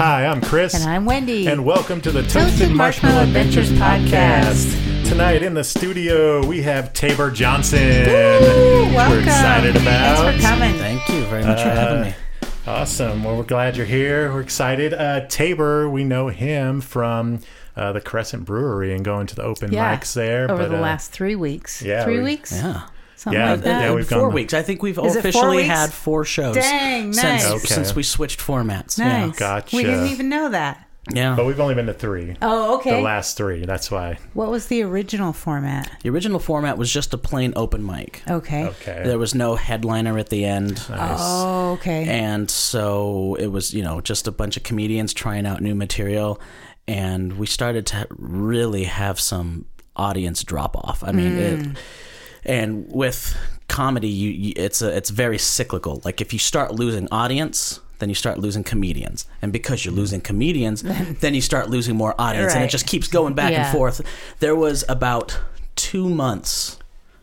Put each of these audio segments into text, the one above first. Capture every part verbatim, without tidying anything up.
Hi, I'm Chris. And I'm Wendy. And welcome to the Toasted, Toasted Marshmallow, Marshmallow Adventures, Adventures podcast. podcast. Tonight in the studio, we have Tabor Johnson, Woo, which welcome. we're excited about. Thanks for coming. Thank you very much Uh, for having me. Awesome. Well, we're glad you're here. We're excited. Uh, Tabor, we know him from uh, the Crescent Brewery and going to the open Yeah, mics there. over but, the uh, last three weeks. yeah, Three we- weeks? Yeah. Something Yeah, like that? yeah, we've four gone- weeks. I think we've Is it four officially weeks? had four shows. Dang, since, nice. Okay. since we switched formats. Nice. Gotcha. We didn't even know that. Yeah. yeah. But we've only been to three. Oh, okay. The last three. That's why. What was the original format? The original format was just a plain open mic. Okay. Okay. There was no headliner at the end. Nice. Oh, okay. And so it was, you know, just a bunch of comedians trying out new material. And we started to really have some audience drop off. I mean, Mm. it, and with comedy, you, you it's a, it's very cyclical. Like if you start losing audience, then you start losing comedians. And because you're losing comedians, then you start losing more audience. And it Right. just keeps going back Yeah. and forth. There was about two months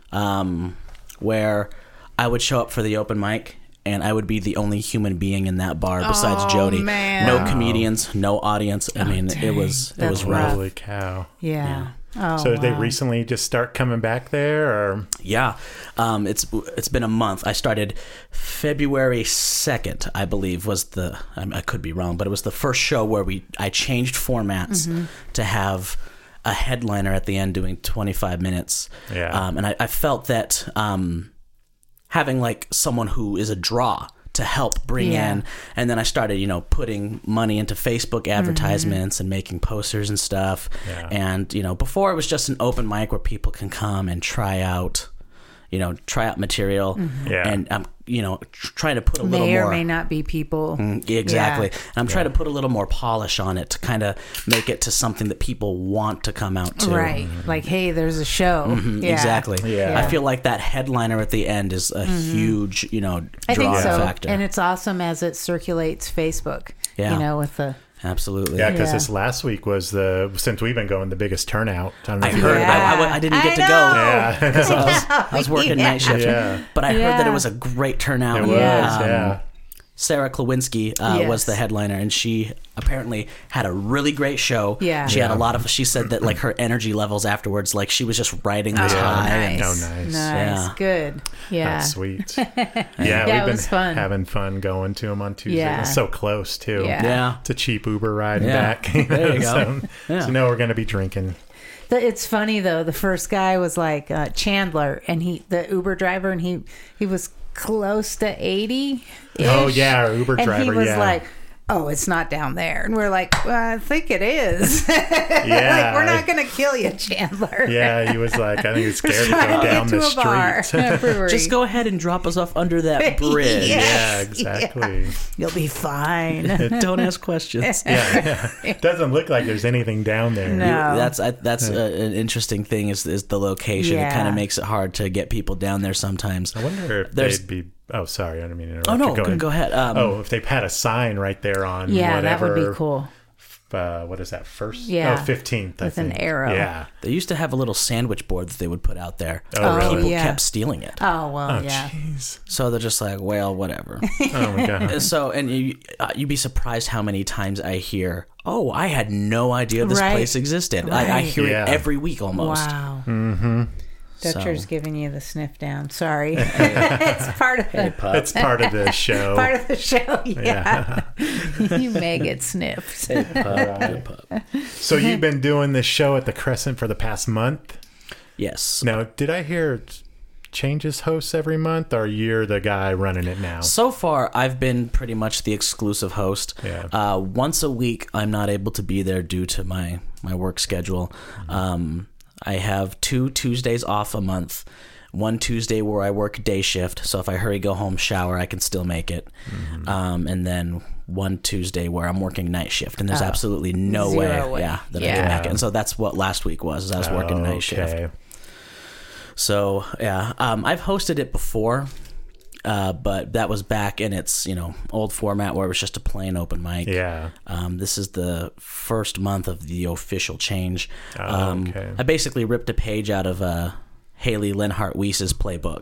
um, where I would show up for the open mic and I would be the only human being in that bar besides Oh, Jody. man. No Wow. comedians, no audience. I mean, dang. it was it That's was rough. Holy cow. yeah. Oh, So did they wow. recently just start coming back there, or Yeah, um, it's it's been a month. I started February second, I believe, was the I, I could be wrong, but it was the first show where we I changed formats Mm-hmm. to have a headliner at the end doing twenty-five minutes. Yeah. um, and I, I felt that um, having like someone who is a draw to help bring Yeah. in, and then I started, you know, putting money into Facebook advertisements and making posters and stuff. Yeah. And, you know, before it was just an open mic where people can come and try out, you know, try out material. Yeah. And I'm, you know, tr- trying to put a little May or more. may not be people. Mm, Exactly. Yeah. And I'm trying to put a little more polish on it to kind of make it to something that people want to come out to. Right. Like, hey, there's a show. Mhm, Yeah. Exactly. Yeah. I feel like that headliner at the end is a huge, you know, I draw think so. factor. And it's awesome as it circulates Facebook. Yeah. You know, with the. Absolutely. yeah? Because Yeah. this last week was the since we've been going the biggest turnout. I, don't know I if you heard. heard I, about I, I didn't get I to know. go. Yeah. So I was, I was working Yeah. night shift. Yeah. But I heard Yeah. that it was a great turnout. It And, was, Yeah. yeah. Sarah Klawinski uh, Yes. was the headliner, and she apparently had a really great show. Yeah. She had Yeah. a lot of. She said that like her energy levels afterwards, like she was just riding this Oh, high. nice. Oh, nice. Nice. Yeah. Good. Yeah. That's sweet. Yeah, Yeah, we've it been was fun. having fun going to them on Tuesday. Yeah. It's so close, too. Yeah. Yeah. It's a cheap Uber ride Yeah. back. There you go. so, Yeah. so you know we're going to be drinking. The- It's funny though. The first guy was like uh, Chandler, and he, the Uber driver, and he he was close to eighty. Oh, yeah, our Uber and driver, he was yeah. like, "Oh, it's not down there," and we're like, well, "I think it is." Yeah. like, we're not gonna kill you, Chandler. Yeah, he was like, I think he was scared to Trying go to down get to the a bar, street. a brewery. Just go ahead and drop us off under that bridge. Yeah. Yeah, Yes, exactly. You'll be fine. Don't ask questions. Yeah, yeah. It doesn't look like there's anything down there. No. That's I, that's a, an interesting thing is is the location. It Yeah. kind of makes it hard to get people down there sometimes. I wonder if There's- they'd be. Oh, sorry, I didn't mean to interrupt. Oh no, you. Go go, ahead. go ahead. Um, Oh, if they had a sign right there on yeah, whatever. that would be cool. Uh, what is that? First? Yeah. Oh, fifteenth. I With an think. arrow. Yeah. They used to have a little sandwich board that they would put out there. Oh, really? People yeah. kept stealing it. Oh well, Oh, yeah. jeez. So they're just like, well, whatever. Oh my god. So, and you, uh, you'd be surprised how many times I hear, "Oh, I had no idea this Right. place existed." I, I Right. hear Yeah. it every week almost. Wow. Mm-hmm. Dutcher's So- giving you the sniff down. Sorry. it's part of the It's part of the show. part of the show. Yeah. You may get sniffed. Hey, pup, good pup. So you've been doing this show at the Crescent for the past month. Yes. Now, did I hear it changes hosts every month, or you're the guy running it now? So far, I've been pretty much the exclusive host. Yeah. Uh, once a week, I'm not able to be there due to my, my work schedule. Um, I have two Tuesdays off a month. One Tuesday where I work day shift, so if I hurry, go home, shower, I can still make it. Mm-hmm. Um, and then one Tuesday where I'm working night shift, and there's Oh. absolutely no Zero way, way. yeah, that I Yeah. can make it. And so that's what last week was. Is I was working Oh, night shift. okay. So yeah, um, I've hosted it before, uh, but that was back in its you know old format where it was just a plain open mic. Yeah. Um, this is the first month of the official change. Oh, um, okay. I basically ripped a page out of uh, Haley Linhart Weiss's playbook.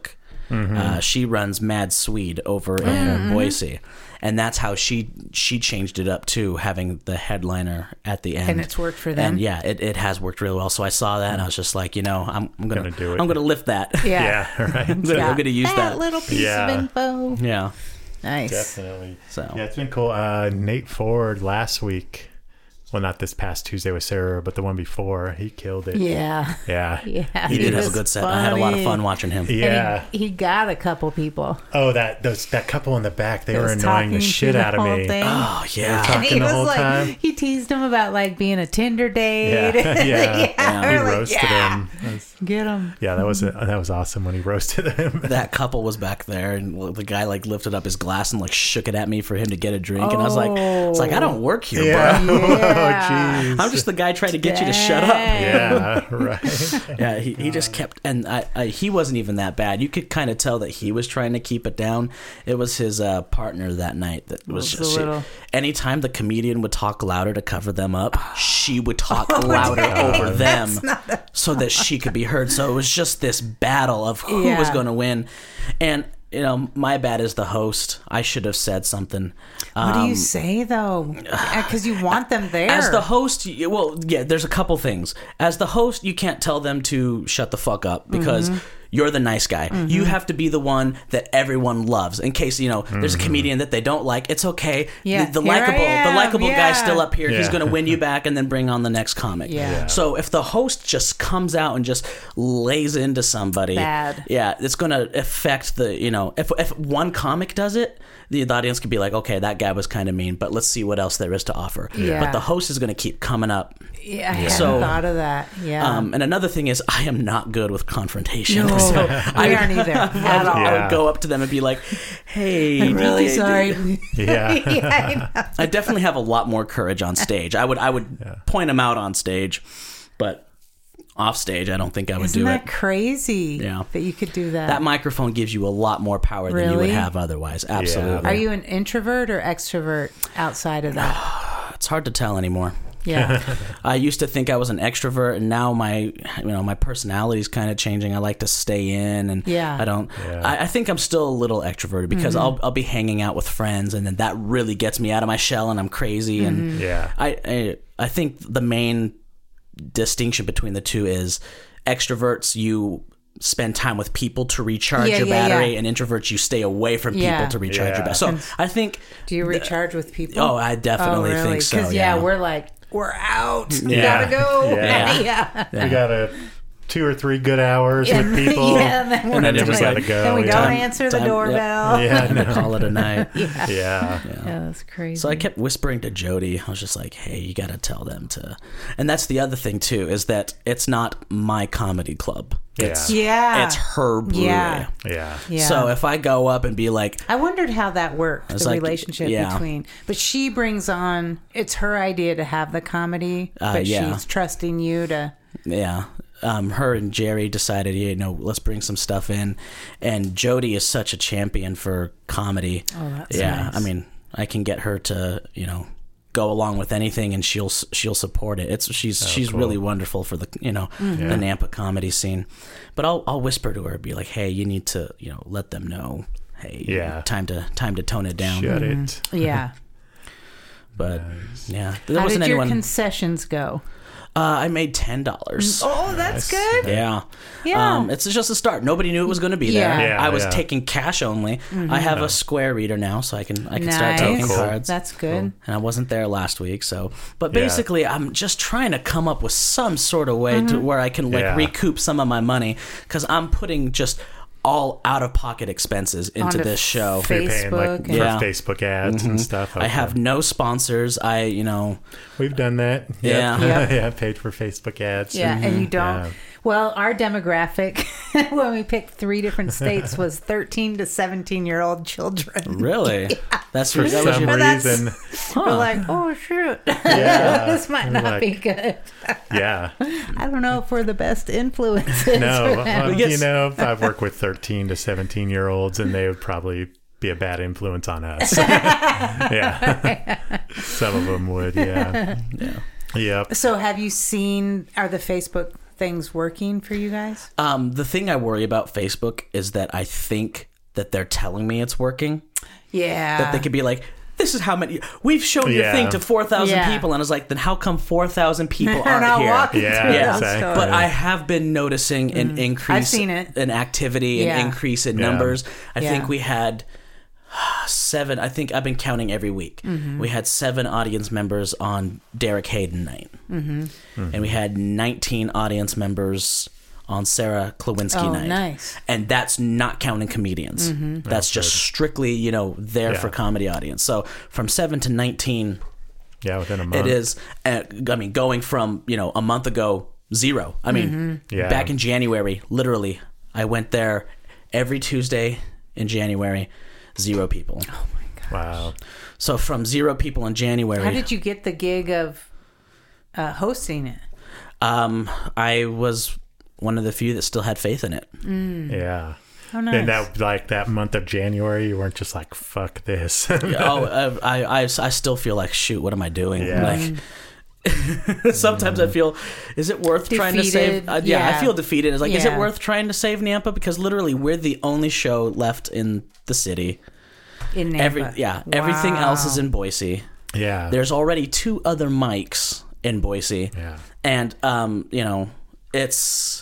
Mm-hmm. Uh, she runs Mad Swede over in Mm-hmm. Boise, and that's how she she changed it up too, having the headliner at the end. And it's worked for them. And yeah, it, it has worked really well. So I saw that and I was just like, you know, I'm, I'm gonna, Gonna do it. I'm gonna lift that. Yeah. Yeah, right. I'm gonna, I'm gonna use that, that. little piece Yeah. of info. Yeah. Nice. Definitely. So Yeah, it's been cool. Uh, Nate Ford last week. Well, not this past Tuesday with Sarah, but the one before. He killed it. Yeah. Yeah. Yeah. he did have a was good set. I had a lot of funny. fun watching him. Yeah. And he, he got a couple people. Oh, that those that couple in the back, they that were was annoying the talking shit through out the of whole me. thing. Oh yeah. talking And he the was whole like, time. he teased him about like being a Tinder date. Yeah, yeah. Yeah. He We're like, roasted yeah, him. That was- Get him. Yeah, that was that was awesome when he roasted him. That couple was back there, and the guy like lifted up his glass and like shook it at me for him to get a drink, and I was like, "It's like I don't work here, Yeah. bro. Oh, Yeah. jeez. I'm just the guy trying to get you to shut up." Dang. Yeah, right. Yeah, he, he just kept, and I, I he wasn't even that bad. You could kind of tell that he was trying to keep it down. It was his uh, partner that night that was Was a just. She, little- anytime the comedian would talk louder to cover them up, she would talk louder over them so that she could be heard. So it was just this battle of who Yeah. was going to win, and. You know, my bad as the host. I should have said something. What do Um, you say though? Because you want them there. As the host, you- well, yeah, there's a couple things. As the host, you can't tell them to shut the fuck up because Mm-hmm. you're the nice guy. You have to be the one that everyone loves. In case, you know, there's a comedian that they don't like, it's okay. Yeah, The, the here I likable, the am, likable yeah. guy's still up here. He's Yeah. going to win you back and then bring on the next comic. Yeah. Yeah. So if the host just comes out and just lays into somebody, Bad. yeah, it's going to affect the, you know, if if one comic does it, the, the audience could be like, okay, that guy was kind of mean, but let's see what else there is to offer. Yeah. But the host is going to keep coming up. yeah, I hadn't So- thought of that. Yeah. Um, and another thing is, I am not good with confrontation. no, So we I, aren't either at all. I Yeah. would go up to them and be like, "Hey, I'm really D J, sorry. Yeah. yeah, I know. I definitely have a lot more courage on stage. I would, I would point them out on stage, but off stage, I don't think I would Isn't do that it. crazy? Yeah. That you could do that. That microphone gives you a lot more power than you would Really? have otherwise. Absolutely. Are you an introvert or extrovert outside of that? It's hard to tell anymore. Yeah. I used to think I was an extrovert, and now my, you know, my personality is kind of changing. I like to stay in, and Yeah. I don't. Yeah. I, I think I'm still a little extroverted because Mm-hmm. I'll I'll be hanging out with friends, and then that really gets me out of my shell, and I'm crazy. Mm-hmm. And Yeah. I, I I think the main distinction between the two is extroverts you spend time with people to recharge Yeah, your yeah, battery, yeah. and introverts you stay away from people Yeah. to recharge Yeah. your battery. So I think. Do you recharge with people? Oh, I definitely Oh, really? think so. Because yeah, we're like we're out. We Yeah. gotta go. Yeah. yeah. We got a two or three good hours with people. yeah, and then, we're then we like- gotta go, Then we yeah. don't Time- answer the time- doorbell. Yeah, Time to no. call it a night. yeah. Yeah. Yeah, that's crazy. So I kept whispering to Jody. I was just like, "Hey, you got to tell them to." And that's the other thing too, is that it's not my comedy club. It's Yeah. it's her brewery. Yeah. Yeah. yeah. So if I go up and be like, I wondered how that worked, It's the like- relationship yeah. between. But she brings on. It's her idea to have the comedy, Uh, but yeah. she's trusting you to. yeah, um, her and Jerry decided, you know, let's bring some stuff in. And Jody is such a champion for comedy. Oh, that's yeah. nice. I mean, I can get her to, you know, go along with anything, and she'll she'll support it. It's she's she's cool. really wonderful for the you know Mm-hmm. the Nampa comedy scene. But I'll I'll whisper to her, be like, "Hey, you need to you know let them know. Hey, Yeah. time to time to tone it down." Shut it. Yeah. But yeah, there How wasn't did your anyone. concessions go? uh, I made ten dollars. Oh, that's good. Yeah. Yeah. Um, it's just a start. Nobody knew it was going to be Yeah. there. Yeah, I was yeah. taking cash only. I have a Square reader now, so I can I can start Nice. taking Oh, cool. cards. That's good. And I wasn't there last week, so. But Yeah. basically, I'm just trying to come up with some sort of way to where I can like Yeah. recoup some of my money, because I'm putting just all out of pocket expenses into Onto this show. fa- You're paying like Facebook for and- Yeah. Facebook ads and stuff. I Okay. have no sponsors. I you know We've done that. Yeah. Yep. yeah. Paid for Facebook ads. Yeah, and you don't. Yeah. Well, our demographic when we picked three different states was thirteen to seventeen year old children. really that's For that was some your, that's- reason. We're like, oh shoot, Yeah. this might We're not like- be good. Yeah. I don't know if we're the best influences. No. for them. Well, guess- you know, I've worked with thirteen to seventeen year olds, and they would probably be a bad influence on us. Yeah. Some of them would. Yeah. yeah. Yep. So, have you seen? Are the Facebook things working for you guys? Um, the thing I worry about Facebook is that I think that they're telling me it's working. Yeah. That they could be like, this is how many we've shown your Yeah. thing to four thousand Yeah. people, and I was like, then how come four thousand people They're aren't not here? walking Yeah, through Yeah, those exactly. stores. But I have been noticing an increase I've seen it. in activity, an Yeah. increase in Yeah. numbers. I Yeah. think we had seven. I think I've been counting every week. Mm-hmm. We had seven audience members on Derek Hayden night, mm-hmm. and we had nineteen audience members on Sarah Klawinski Oh, night. nice. And that's not counting comedians. Mm-hmm. That's just strictly, you know, there Yeah. for comedy audience. So from seven to nineteen, Yeah, within a month. it is. Uh, I mean, going from you know a month ago zero. I mean, Mm-hmm. Yeah. back in January, literally, I went there every Tuesday in January, zero people. Wow. So from zero people in January, How did you get the gig of uh, hosting it? um, I was one of the few that still had faith in it. Yeah. Oh, nice. And that like that month of January, you weren't just like fuck this. oh, uh, I, I, I still feel like shoot. What am I doing? Yeah. Like. Sometimes I feel, is it worth trying to save? Defeated, Uh, yeah, yeah. I feel defeated. It's like, is it Yeah. worth trying to save Nampa? Because literally, we're the only show left in the city. In Nampa. Every yeah, everything else is Wow. in Boise. Yeah. There's already two other mics in Boise, Yeah. and um, you know, it's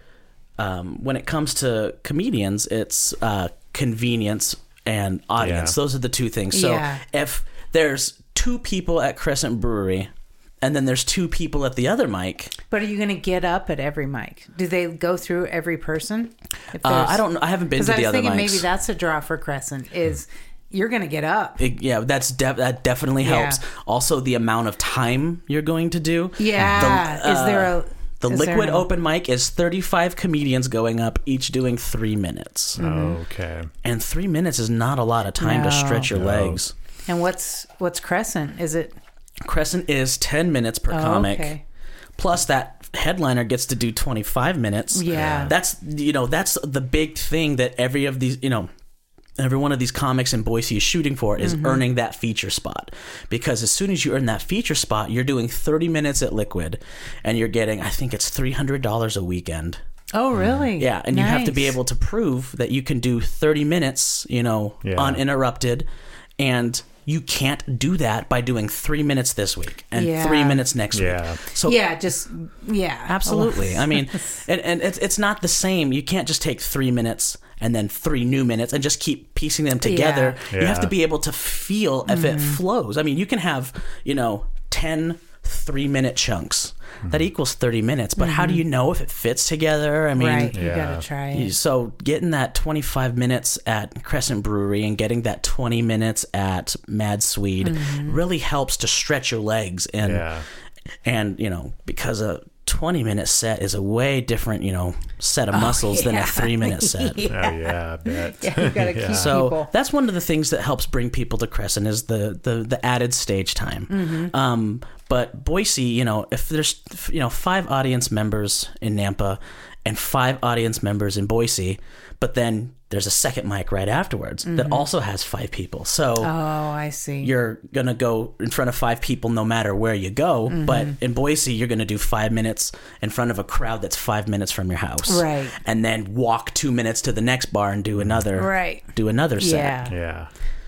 um, when it comes to comedians, it's uh, convenience and audience. Yeah. Those are the two things. So Yeah. if there's two people at Crescent Brewery, and then there's two people at the other mic, But are you going to get up at every mic? Do they go through every person? If uh, there's- I don't know. I haven't been Because to I the was other thinking mics. maybe that's a draw for Crescent is you're going to get up. It- yeah, that's de- that definitely Yeah. helps. Also, the amount of time you're going to do. Yeah. The, is there uh, a The is there liquid an- open mic is thirty-five comedians going up, each doing three minutes. Okay. And three minutes is not a lot of time No. to stretch your No. legs. And what's what's Crescent? Is it Crescent is ten minutes per oh, comic. okay. Plus that headliner gets to do twenty-five minutes. Yeah. That's, you know, that's the big thing that every of these, you know, every one of these comics in Boise is shooting for is Mm-hmm. earning that feature spot. Because as soon as you earn that feature spot, you're doing thirty minutes at Liquid and you're getting, I think it's three hundred dollars a weekend. Oh, really? Yeah, and you have to be Nice. able to prove that you can do thirty minutes, you know, Yeah. uninterrupted, and you can't do that by doing three minutes this week and Yeah. three minutes next Yeah. week. So Yeah, just yeah. absolutely, I mean, and, and it's it's not the same. You can't just take three minutes and then three new minutes and just keep piecing them together. Yeah. You have to Yeah. be able to feel if it Mm-hmm. flows. I mean, you can have, you know, ten three minute chunks. That equals thirty minutes, but how do you know if it fits together? I mean, Mm-hmm. right. You Yeah. got to try you- it. So getting that twenty-five minutes at Crescent Brewery and getting that twenty minutes at Mad Swede Mm-hmm. really helps to stretch your legs and Yeah. and you know, because a twenty minute set is a way different, you know, set of muscles than Oh, yeah. a three minute set. Oh yeah, I bet. Yeah, you got to keep So people. that's one of the things that helps bring people to Crescent is the the, the added stage time. Mm-hmm. Um, but Boise, you know, if there's you know five audience members in Nampa and five audience members in Boise, but then there's a second mic right afterwards that also has five people. So Mm-hmm. Oh, I see. you're gonna go in front of five people no matter where you go. Mm-hmm. But in Boise, you're gonna do five minutes in front of a crowd that's five minutes from your house, Right. And then walk two minutes to the next bar and do another, Right. Do another set. Yeah. Yeah.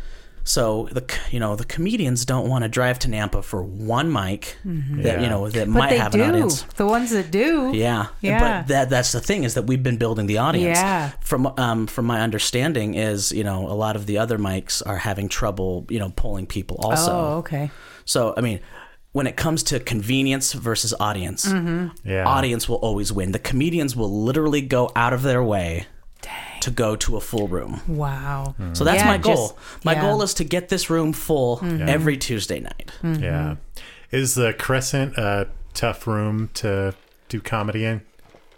So the you know the comedians don't want to drive to Nampa for one mic that Yeah. you know that Mm-hmm. But might they have do. an audience. The ones that do. Yeah, Yeah. But that that's the thing is that we've been building the audience. Yeah. From um from my understanding is you know a lot of the other mics are having trouble you know pulling people also. Oh, okay. So I mean, when it comes to convenience versus audience, Mm-hmm. Yeah. audience will always win. The comedians will literally go out of their way to go to a full room. Wow. So that's Yeah, my goal. just- my yeah. Mm-hmm. goal is to get this room full every Tuesday night. Yeah. Is the Crescent a tough room to do comedy in?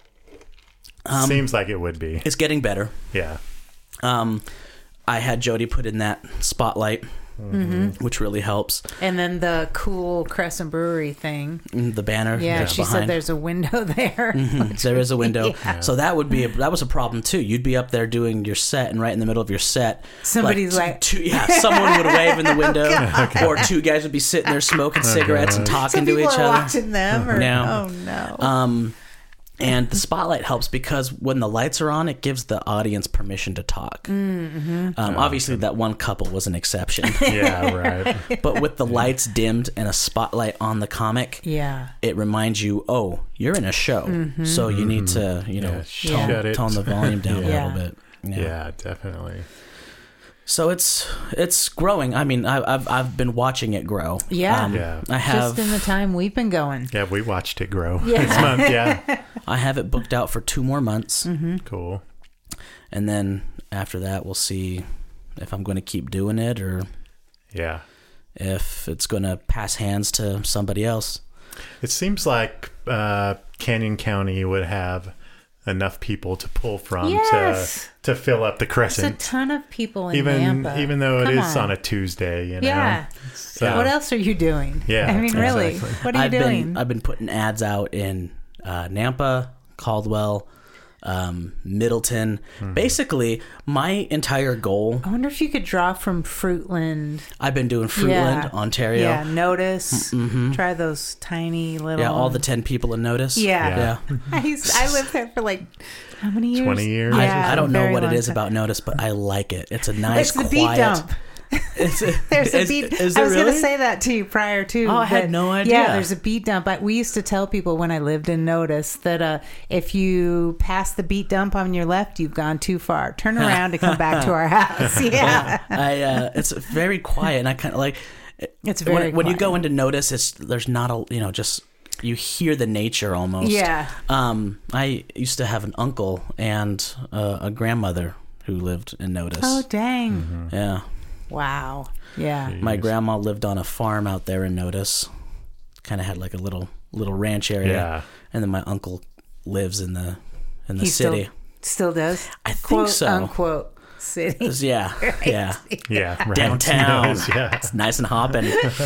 Um, Seems like it would be. It's getting better. Yeah. Um, I had Jody put in that spotlight, Mm-hmm. which really helps. And then the cool Crescent Brewery thing. The banner, Yeah, that's she behind. said there's a window there. There is a window, Yeah. so that would be a, that was a problem too. You'd be up there doing your set, and right in the middle of your set, Somebody's t- like- two, yeah, someone would wave in the window, or two guys would be sitting there smoking cigarettes and Some talking to people each are other. watching them. Or, No. Oh, no. Um, And the spotlight helps because when the lights are on, it gives the audience permission to talk. Mm-hmm. Um, obviously, that one couple was an exception. Yeah, right. But with the lights dimmed and a spotlight on the comic, Yeah. it reminds you, oh, you're in a show. Mm-hmm. So you need to, you know, Yeah, tone, shut it. tone the volume down Yeah. a little bit. Yeah, Yeah. definitely. So it's it's growing. I mean, I, I've I've been watching it grow. Yeah. Um, Yeah. I have Just in the time we've been going. Yeah, we watched it grow Yeah. this month. Yeah. I have it booked out for two more months, Mm-hmm. Cool. and then after that, we'll see if I'm going to keep doing it or Yeah. if it's going to pass hands to somebody else. It seems like uh, Canyon County would have enough people to pull from Yes. to to fill up the There's a Crescent. ton of people in Even Nampa. even though it Come is on. on a Tuesday, you know. Yeah. So, What else are you doing? Yeah, I mean, really, exactly. what are you I've doing? been I've been putting ads out in uh, Nampa, Caldwell, um, Middleton. Hmm. Basically, my entire goal. I wonder if you could draw from Fruitland. I've been doing Fruitland, Yeah. Ontario. Yeah, Notice. Try those tiny little. Yeah, all the ten people in Notice. Yeah. yeah. I used, I lived there for like how many years? twenty years? Yeah, I, I don't know very what it long is time. about Notice, but I like it. It's a nice, It's the quiet. beat dump. It's a, There's a is, beat. Is I there was really? going to say that to you prior to. Oh, I had that- no idea. Yeah, there's a beat dump. I, we used to tell people when I lived in Notice that uh, if you pass the beat dump on your left, you've gone too far. Turn around and come back to our house. Yeah, I uh, it's very quiet, and I kind of like. it's when, very. when you quiet. go into Notice, it's there's not a you know just you hear the nature almost. Yeah. Um, I used to have an uncle and uh, a grandmother who lived in Notice. Oh dang! Yeah, Wow. Yeah. my grandma lived on a farm out there in Notice. Kind of had like a little little ranch area. Yeah. And then my uncle lives in the in the He city. Still, still does. I think Quote so. unquote city. Yeah, yeah. Yeah, right. Downtown. Yeah. It's nice and hopping.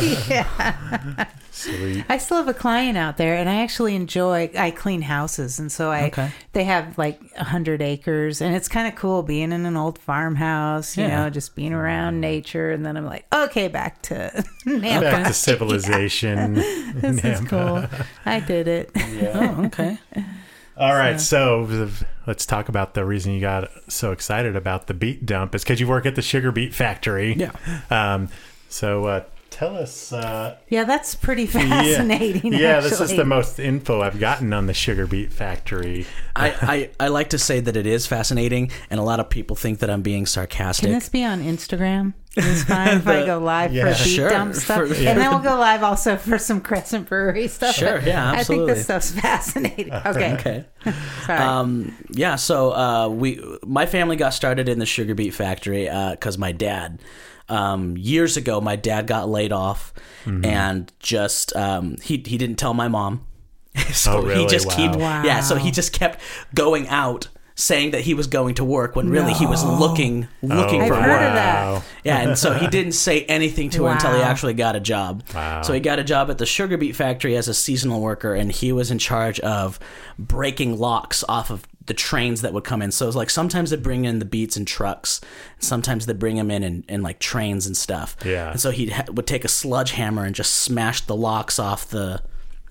Sweet. I still have a client out there, and I actually enjoy. I clean houses, and so I Okay. they have like a hundred acres, and it's kind of cool being in an old farmhouse. You Yeah. know, just being around nature, and then I'm like, okay, back to Nampa. Back to civilization. This is cool. I did it. Oh, okay. All right, so let's talk about the reason you got so excited about the beet dump is because you work at the sugar beet factory. Yeah. Um, so uh, tell us. Uh, Yeah, that's pretty fascinating. Yeah, yeah this is actually. the most info I've gotten on the sugar beet factory. I, I, I like to say that it is fascinating, and a lot of people think that I'm being sarcastic. Can this be on Instagram? It's fine if I go live yeah. for beat Sure, dump stuff, for- and then we'll go live also for some Crescent Brewery stuff. Sure, yeah, I think absolutely. this stuff's fascinating. Okay, Okay. sorry. Um, yeah, so uh, we my family got started in the sugar beet factory because my dad, um, years ago, my dad got laid off and just um, he he didn't tell my mom, so Oh, really? he just Wow. keep Wow. yeah, so he just kept going out saying that he was going to work when really he was looking looking Oh, for I've work. heard of that. wow. Yeah, and so he didn't say anything to her until he Wow. actually got a job. Wow. So he got a job at the sugar beet factory as a seasonal worker, and he was in charge of breaking locks off of the trains that would come in. So it was like sometimes they bring in the beets in trucks, sometimes they bring them in in, in like trains and stuff. Yeah. And so he ha- would take a sludge hammer and just smash the locks off the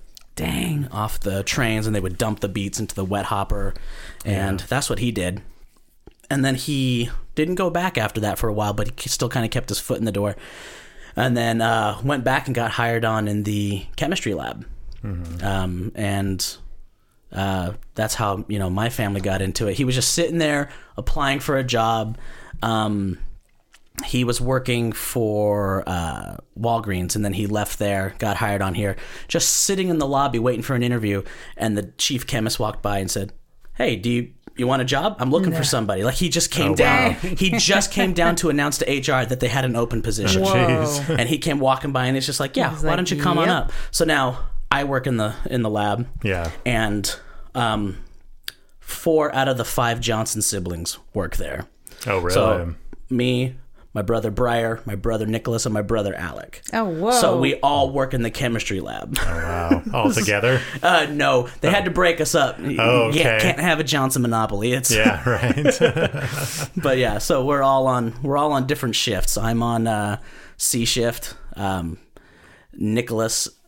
Dang. off the trains, and they would dump the beets into the wet hopper, and that's what he did. And then he didn't go back after that for a while, but he still kind of kept his foot in the door. And then uh, went back and got hired on in the chemistry lab. Mm-hmm. Um, and uh, that's how, you know, my family got into it. He was just sitting there applying for a job. Um, he was working for uh, Walgreens, and then he left there, got hired on here, just sitting in the lobby waiting for an interview. And the chief chemist walked by and said, "Hey, do you... you want a job? I'm looking for somebody." Like he just came Oh, down. wow. He just came down to announce to H R that they had an open position. Whoa. Jeez. And he came walking by, and it's just like, "Yeah, He's why like, don't you come on "Yep." up?" So now I work in the in the lab. Yeah. And um, four out of the five Johnson siblings work there. Oh, really? So me, my brother Briar, my brother Nicholas, and my brother Alec. Oh, whoa. So we all work in the chemistry lab. wow. All together? Uh, no, they had to break us up. Oh, okay. Yeah, can't have a Johnson monopoly. It's Yeah, right. But yeah, so we're all on we're all on different shifts. I'm on uh, C shift. Um, Nicholas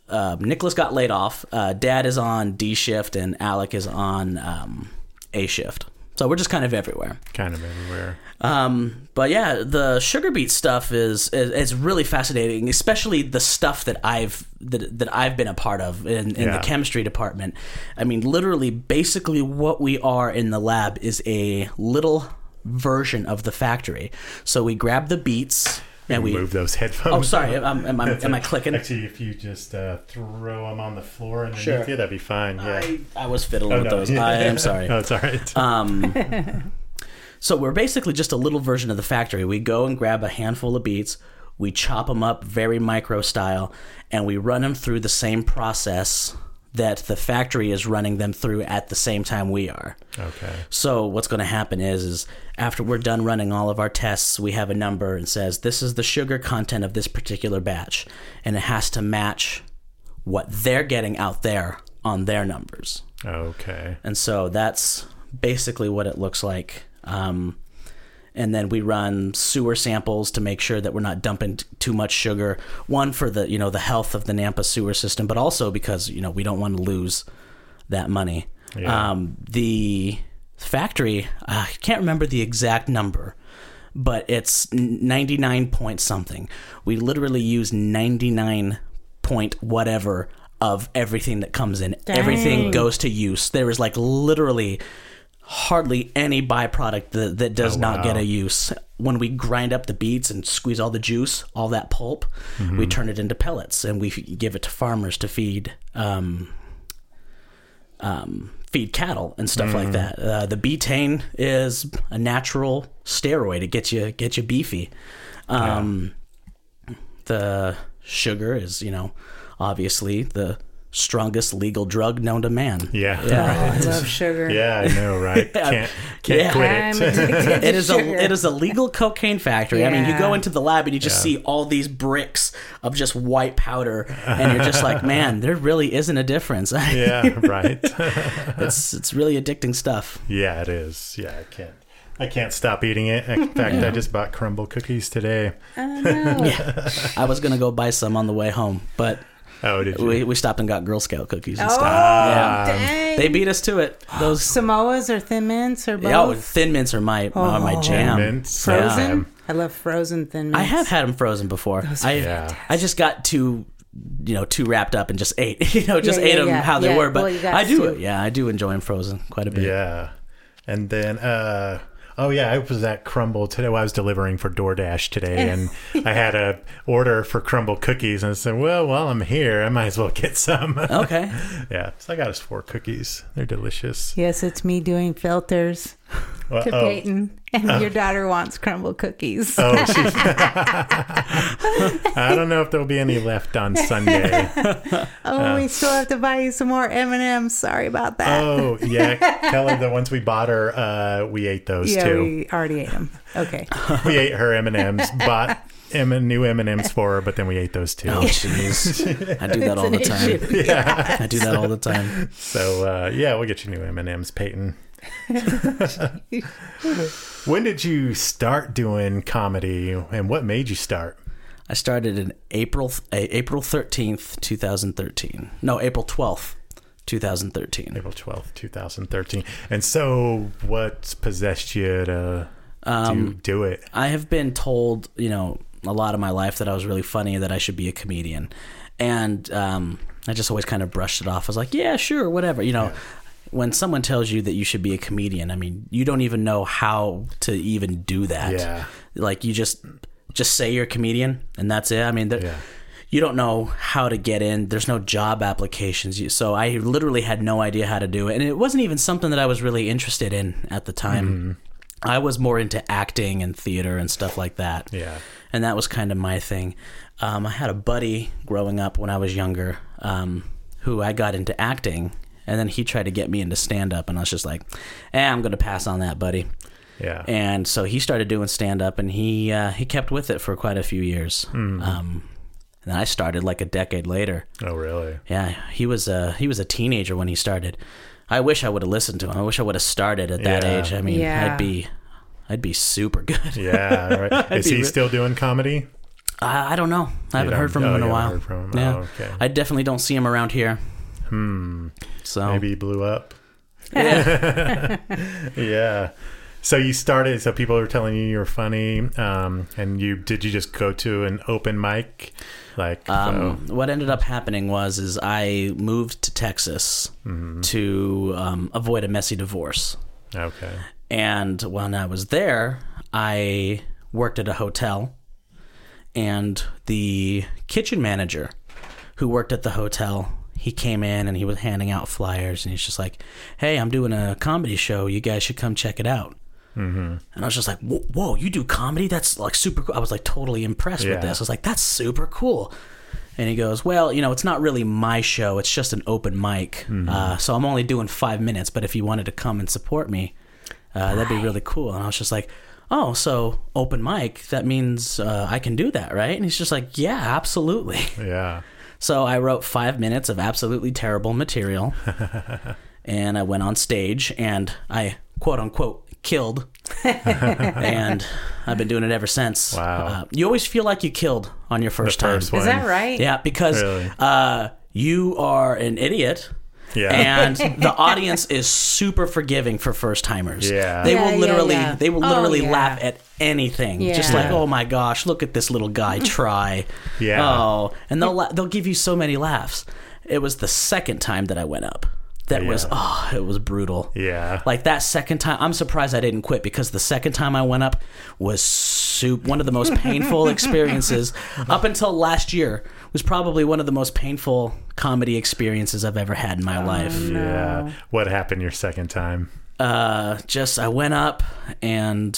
uh, Nicholas got laid off. Uh, Dad is on D shift, and Alec is on um, A shift. So we're just kind of everywhere. Kind of everywhere. Um, but yeah, the sugar beet stuff is, is is really fascinating, especially the stuff that I've that, that I've been a part of in, in Yeah. the chemistry department. I mean, literally, basically, what we are in the lab is a little version of the factory. So we grab the beets. And we move those headphones. Oh, sorry. Am, am, I, am I clicking? Actually, if you just uh, throw them on the floor and Sure. you, that'd be fine. Yeah. I, I was fiddling Oh, with no. those. I am sorry. Oh, it's all right. Um, so we're basically just a little version of the factory. We go and grab a handful of beets, we chop them up very micro style, and we run them through the same process that the factory is running them through at the same time we are. Okay. So what's going to happen is, is after we're done running all of our tests, we have a number and says, this is the sugar content of this particular batch, and it has to match what they're getting out there on their numbers. Okay. And so that's basically what it looks like. Um, and then we run sewer samples to make sure that we're not dumping t- too much sugar. One, for the you know the health of the Nampa sewer system, but also because you know we don't want to lose that money. Yeah. Um, the factory, I can't remember the exact number, but it's ninety-nine point something. We literally use ninety-nine point whatever of everything that comes in. Dang. Everything goes to use. There is like literally hardly any byproduct that, that does Oh, not wow. get a use. When we grind up the beets and squeeze all the juice, all that pulp, Mm-hmm. we turn it into pellets and we f- give it to farmers to feed um, um, feed cattle and stuff Mm-hmm. like that. Uh, the betaine is a natural steroid. It gets you get you beefy. Um, The sugar is, you know, obviously the strongest legal drug known to man. Yeah. Yeah. I love sugar. Yeah, I know, right? Can't can't Yeah. quit I'm it. addicted to It is sugar. a it is a legal cocaine factory. I mean, you Yeah. go into the lab and you just Yeah. see all these bricks of just white powder, and you're just like, man, there really isn't a difference. Yeah, right. it's it's really addicting stuff. Yeah, it is. Yeah, I can't. I can't stop eating it. In fact, I just bought crumble cookies today. I know. I was gonna go buy some on the way home, but Oh, did you? we we stopped and got Girl Scout cookies and Oh, stuff. Yeah. dang. They beat us to it. Those Samoas or Thin Mints or both? oh, Thin Mints are my are my Oh. jam. Mints. Frozen? Yeah. I love frozen Thin Mints. I have had them frozen before. I Yeah. I just got too, you know, too wrapped up and just ate. You know, just Yeah, ate yeah, them yeah. how they Yeah, were. But well, you got I do to. it. Yeah, I do enjoy them frozen quite a bit. Yeah. And then, uh, oh yeah, I was at Crumble today. Well, I was delivering for DoorDash today, and I had a order for Crumble cookies, and I said, well, while I'm here, I might as well get some. Okay. Yeah, so I got us four cookies. They're delicious. Yes, it's me doing filters Well, to oh, Peyton, and your daughter wants crumble cookies. oh, she, I don't know if there'll be any left on Sunday. oh, we still have to buy you some more M and M's. Sorry about that. Oh, yeah. Tell her that once we bought her, uh, we ate those yeah, too. we already ate them. Okay. We ate her M and M's, bought M- new M and M's for her, but then we ate those too. Oh, jeez. I do that It's all an the time. issue. Yeah. I do that all the time. So uh, yeah, we'll get you new M and M's, Peyton. When did you start doing comedy, and what made you start? I started in April uh, April thirteenth, two thousand thirteen. No, April twelfth, two thousand thirteen. April twelfth, two thousand thirteen. And so, what possessed you to Um, to do it? I have been told, you know, a lot of my life that I was really funny, that I should be a comedian. And um, I just always kind of brushed it off. I was like, yeah, sure, whatever. You know, Yeah. when someone tells you that you should be a comedian, I mean, you don't even know how to even do that. Yeah. Like, you just just say you're a comedian, and that's it. I mean, there, Yeah. you don't know how to get in. There's no job applications. You- So I literally had no idea how to do it. And it wasn't even something that I was really interested in at the time. Mm-hmm. I was more into acting and theater and stuff like that. Yeah. And that was kind of my thing. Um, I had a buddy growing up when I was younger um, who I got into acting, and then he tried to get me into stand-up, and I was just like, eh, I'm going to pass on that, buddy. Yeah. And so he started doing stand-up, and he uh, he kept with it for quite a few years. Mm. Um, and then I started like a decade later. Oh, really? Yeah, he was a he was a teenager when he started. I wish I would have listened to him. I wish I would have started at that Yeah. age. I mean, Yeah. I'd be I'd be super good. Yeah. Right. Is be he re- still doing comedy? I, I don't know. I haven't don't- heard from oh, him in you a haven't while. heard from him. Yeah, Oh, okay. I definitely don't see him around here. Hmm. So Maybe he blew up. yeah. Yeah. So you started. So people were telling you you were funny. Um, and you did you just go to an open mic, like? Um, what ended up happening was is I moved to Texas Mm-hmm. to um, avoid a messy divorce. so, okay. And when I was there, I worked at a hotel, and the kitchen manager who worked at the hotel, he came in and he was handing out flyers, and he's just like, "Hey, I'm doing a comedy show. You guys should come check it out." Mm-hmm. And I was just like, "Whoa, whoa, you do comedy? That's like super cool." I was like totally impressed Yeah. with this. I was like, "That's super cool." And he goes, "Well, you know, it's not really my show. It's just an open mic. Mm-hmm. Uh, so I'm only doing five minutes. But if you wanted to come and support me, uh, that'd be really cool." And I was just like, "Oh, so open mic, that means uh, I can do that, right?" And he's just like, "Yeah, absolutely." Yeah. So I wrote five minutes of absolutely terrible material, and I went on stage, and I, quote unquote, killed. And I've been doing it ever since. Wow. Uh, you always feel like you killed on your first, The first time. one. Is that right? Yeah, because Really? uh, you are an idiot. Yeah. And the audience is super forgiving for first timers. Yeah. They Yeah, will yeah, literally yeah. they will Oh, literally yeah. laugh at anything. Just Yeah. like, "Oh my gosh, look at this little guy try." Yeah. Oh, and they'll la- they'll give you so many laughs. It was the second time that I went up. That was Yeah. oh, it was brutal. Yeah. Like that second time, I'm surprised I didn't quit, because the second time I went up was soup, one of the most painful experiences up until last year. Was probably one of the most painful comedy experiences I've ever had in my life. Yeah. What happened your second time? Uh, just I went up and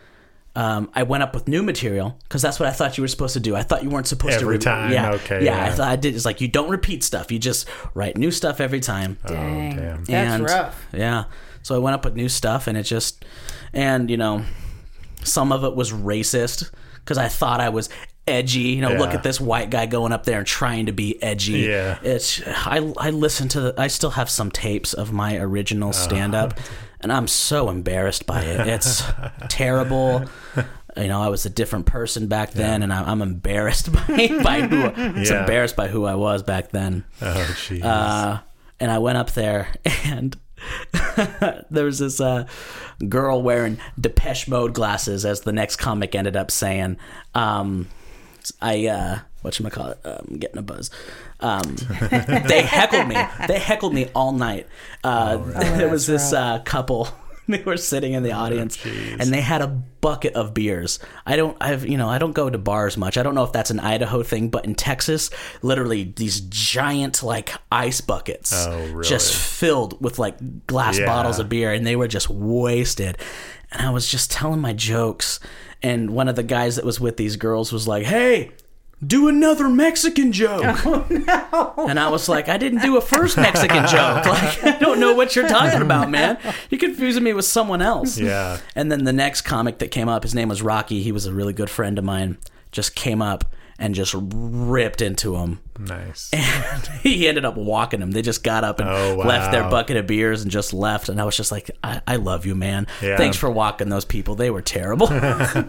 um, I went up with new material, because that's what I thought you were supposed to do. I thought you weren't supposed to Every re- time? Yeah, Okay, Yeah, yeah. I thought I did. It's like you don't repeat stuff. You just write new stuff every time. Dang. Oh, damn. That's And, rough. Yeah. So I went up with new stuff, and it just, and you know, some of it was racist, because I thought I was edgy. You know, look Yeah. at this white guy going up there and trying to be edgy. Yeah. It's I I listen to the, I still have some tapes of my original stand up, and I'm so embarrassed by it. It's terrible. You know, I was a different person back then, and I, I'm embarrassed by by who I was Yeah. embarrassed by who I was back then. Oh, jeez. Uh, and I went up there, and there was this uh, girl wearing Depeche Mode glasses, as the next comic ended up saying. Um, I uh, whatchamacallit, um, getting a buzz. Um, they heckled me. They heckled me all night. Uh, there was this uh, couple. They were sitting in the audience, jeez. and they had a bucket of beers. I don't, I've, you know, I don't go to bars much. I don't know if that's an Idaho thing, but in Texas, literally these giant like ice buckets, Oh, really? just filled with like glass Yeah. bottles of beer, and they were just wasted. And I was just telling my jokes, and one of the guys that was with these girls was like, "Hey, do another Mexican joke." Oh, no. And I was like, "I didn't do a first Mexican joke. Like, I don't know what you're talking about, man. You're confusing me with someone else." Yeah. And then the next comic that came up, his name was Rocky. He was a really good friend of mine. Just came up and just ripped into him. Nice. And he ended up walking him. They just got up and Oh, wow. left their bucket of beers and just left. And I was just like, I, I love you, man. Yeah. Thanks for walking those people. They were terrible. So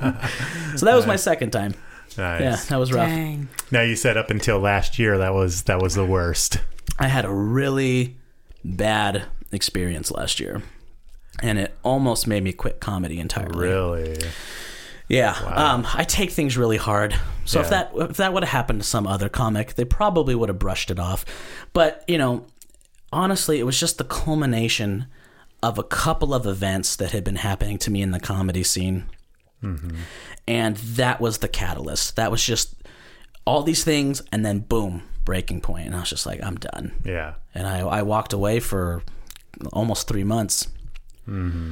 that was my second time. Nice. Yeah, that was rough. Dang. Now you said up until last year that was that was the worst. I had a really bad experience last year, and it almost made me quit comedy entirely. Really? Yeah. Um, I take things really hard. So if Yeah. that if that would have happened to some other comic, they probably would have brushed it off. But, you know, honestly, it was just the culmination of a couple of events that had been happening to me in the comedy scene. Mm-hmm. And that was the catalyst. That was just all these things, and then boom, breaking point. And I was just like, I'm done. Yeah. And I, I walked away for almost three months. Mm-hmm.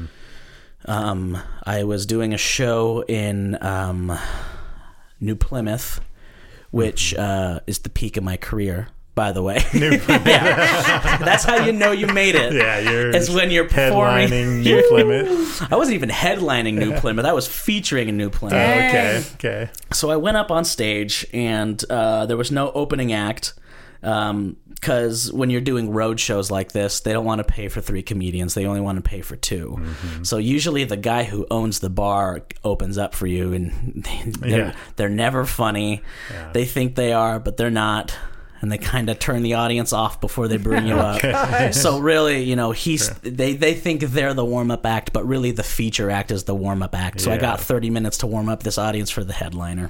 Um, I was doing a show in um, New Plymouth, which uh, is the peak of my career, by the way. New Yeah. That's how you know you made it. Yeah, you're It's when you're performing. headlining New Plymouth. I wasn't even headlining New Plymouth. I was featuring in New Plymouth. Oh, Dang. okay. Okay. So I went up on stage, and uh, there was no opening act. Because um, when you're doing road shows like this, they don't want to pay for three comedians. They only want to pay for two. Mm-hmm. So usually the guy who owns the bar opens up for you, and they're, yeah. they're never funny. Yeah. They think they are, but they're not. And they kind of turn the audience off before they bring you up. Okay. So really, you know, he's sure. they, they think they're the warm-up act, but really the feature act is the warm-up act. So yeah. I got thirty minutes to warm up this audience for the headliner.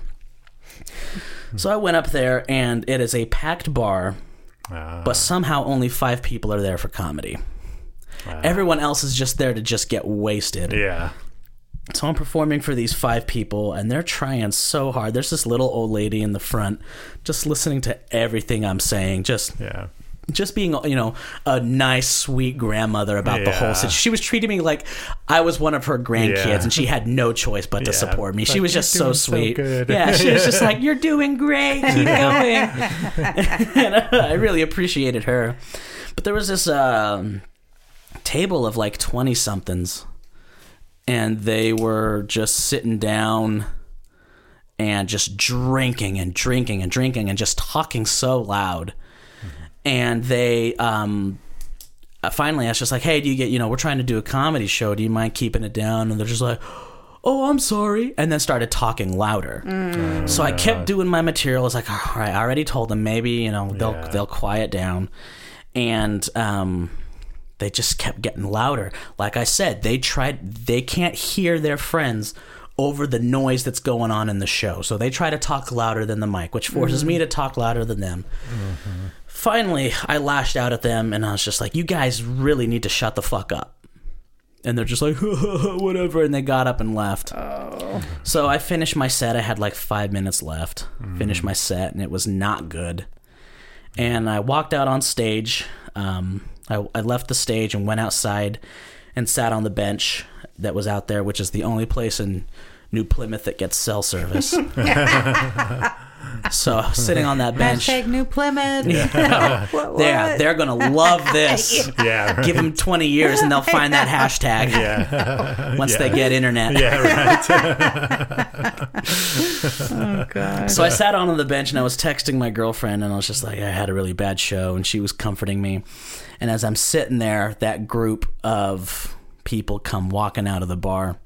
So I went up there, and it is a packed bar, uh, but somehow only five people are there for comedy. Uh, Everyone else is just there to just get wasted. Yeah. So I'm performing for these five people, and they're trying so hard. There's this little old lady in the front just listening to everything I'm saying, just yeah. just being, you know, a nice, sweet grandmother about yeah. the whole situation. She was treating me like I was one of her grandkids, yeah. and she had no choice but to yeah. support me. Like, she was just so sweet. So good. Yeah, she was just like, "You're doing great. Keep going." And I really appreciated her. But there was this um, table of like twenty-somethings. And they were just sitting down and just drinking and drinking and drinking and just talking so loud. Mm-hmm. And they, um, finally, I was just like, hey, do you get, you know, we're trying to do a comedy show. Do you mind keeping it down? And they're just like, oh, I'm sorry. And then started talking louder. Mm. Oh, so I kept God. doing my material. I was like, all right, I already told them maybe, you know, they'll, yeah. they'll quiet down. And, um... they just kept getting louder. Like I said, they tried. They can't hear their friends over the noise that's going on in the show. So they try to talk louder than the mic, which forces mm-hmm. me to talk louder than them. Mm-hmm. Finally, I lashed out at them, and I was just like, you guys really need to shut the fuck up. And they're just like, whatever, and they got up and left. Oh. So I finished my set. I had like five minutes left. Mm-hmm. Finished my set, and it was not good. And I walked out on stage. Um... I, I left the stage and went outside and sat on the bench that was out there, which is the only place in New Plymouth that gets cell service. So sitting on that bench. Hashtag New Plymouth. Yeah, what, what? yeah they're going to love this. Yeah, right. Give them twenty years and they'll find that hashtag yeah. once yeah. they get internet. Yeah, right. Oh, God. So I sat on the bench and I was texting my girlfriend, and I was just like, I had a really bad show, and she was comforting me. And as I'm sitting there, that group of people come walking out of the bar.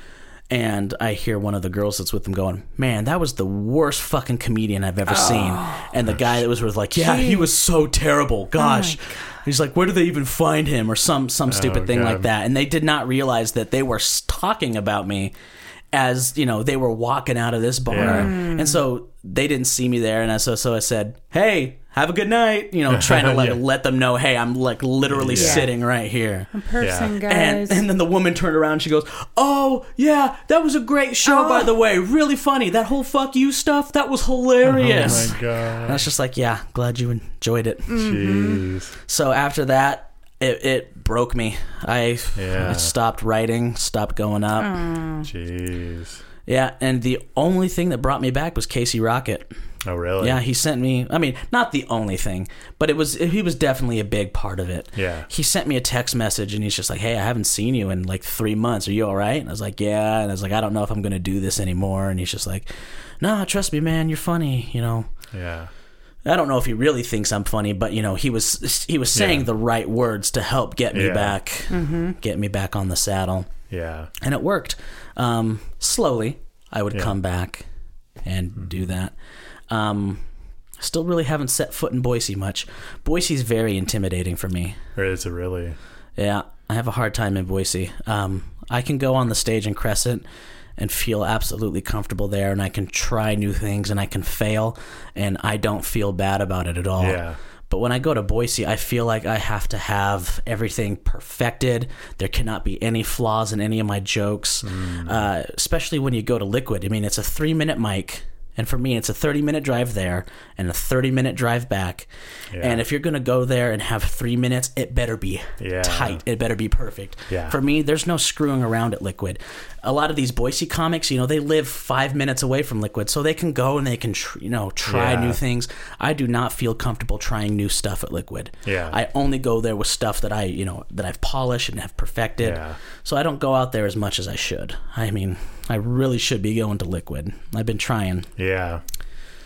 And I hear one of the girls that's with them going, man, that was the worst fucking comedian I've ever oh, seen. And the guy that was with like, yeah, geez. he was so terrible. Gosh. Oh He's like, where do they even find him? Or some, some stupid oh, thing God. like that. And they did not realize that they were talking about me as, you know, they were walking out of this bar. Yeah. And so they didn't see me there. And I, so, so I said, hey, have a good night, you know, trying to like yeah. let them know, hey, I'm like literally yeah. sitting right here. In person, yeah. guys. And, and then the woman turned around and she goes, oh, yeah, that was a great show, oh. by the way. Really funny. That whole fuck you stuff, that was hilarious. Oh, my God. And I was just like, yeah, glad you enjoyed it. Mm-hmm. Jeez. So after that, it, it broke me. I, yeah. I stopped writing, stopped going up. Mm. Jeez. Yeah, and the only thing that brought me back was Casey Rocket. Oh, really? Yeah, he sent me, I mean, not the only thing, but it was he was definitely a big part of it. Yeah. He sent me a text message, and he's just like, hey, I haven't seen you in like three months. Are you all right? And I was like, yeah. And I was like, I don't know if I'm going to do this anymore. And he's just like, no, trust me, man, you're funny, you know. Yeah. I don't know if he really thinks I'm funny, but, you know, he was he was saying yeah. the right words to help get me yeah. back, mm-hmm. get me back on the saddle. Yeah. And it worked. Um, slowly, I would yeah. come back and mm-hmm. do that. Um, still really haven't set foot in Boise much. Boise's very intimidating for me. Or is it really? Yeah, I have a hard time in Boise. Um, I can go on the stage in Crescent and feel absolutely comfortable there, and I can try new things, and I can fail, and I don't feel bad about it at all. Yeah. But when I go to Boise, I feel like I have to have everything perfected. There cannot be any flaws in any of my jokes, mm. uh, especially when you go to Liquid. I mean, it's a three-minute mic. And for me, it's a thirty-minute drive there and a thirty-minute drive back. Yeah. And if you're going to go there and have three minutes, it better be yeah. tight. It better be perfect. Yeah. For me, there's no screwing around at Liquid. A lot of these Boise comics, you know, they live five minutes away from Liquid, so they can go and they can, tr- you know, try yeah. new things. I do not feel comfortable trying new stuff at Liquid. Yeah. I only go there with stuff that I, you know, that I've polished and have perfected. Yeah. So I don't go out there as much as I should. I mean, I really should be going to Liquid. I've been trying. Yeah.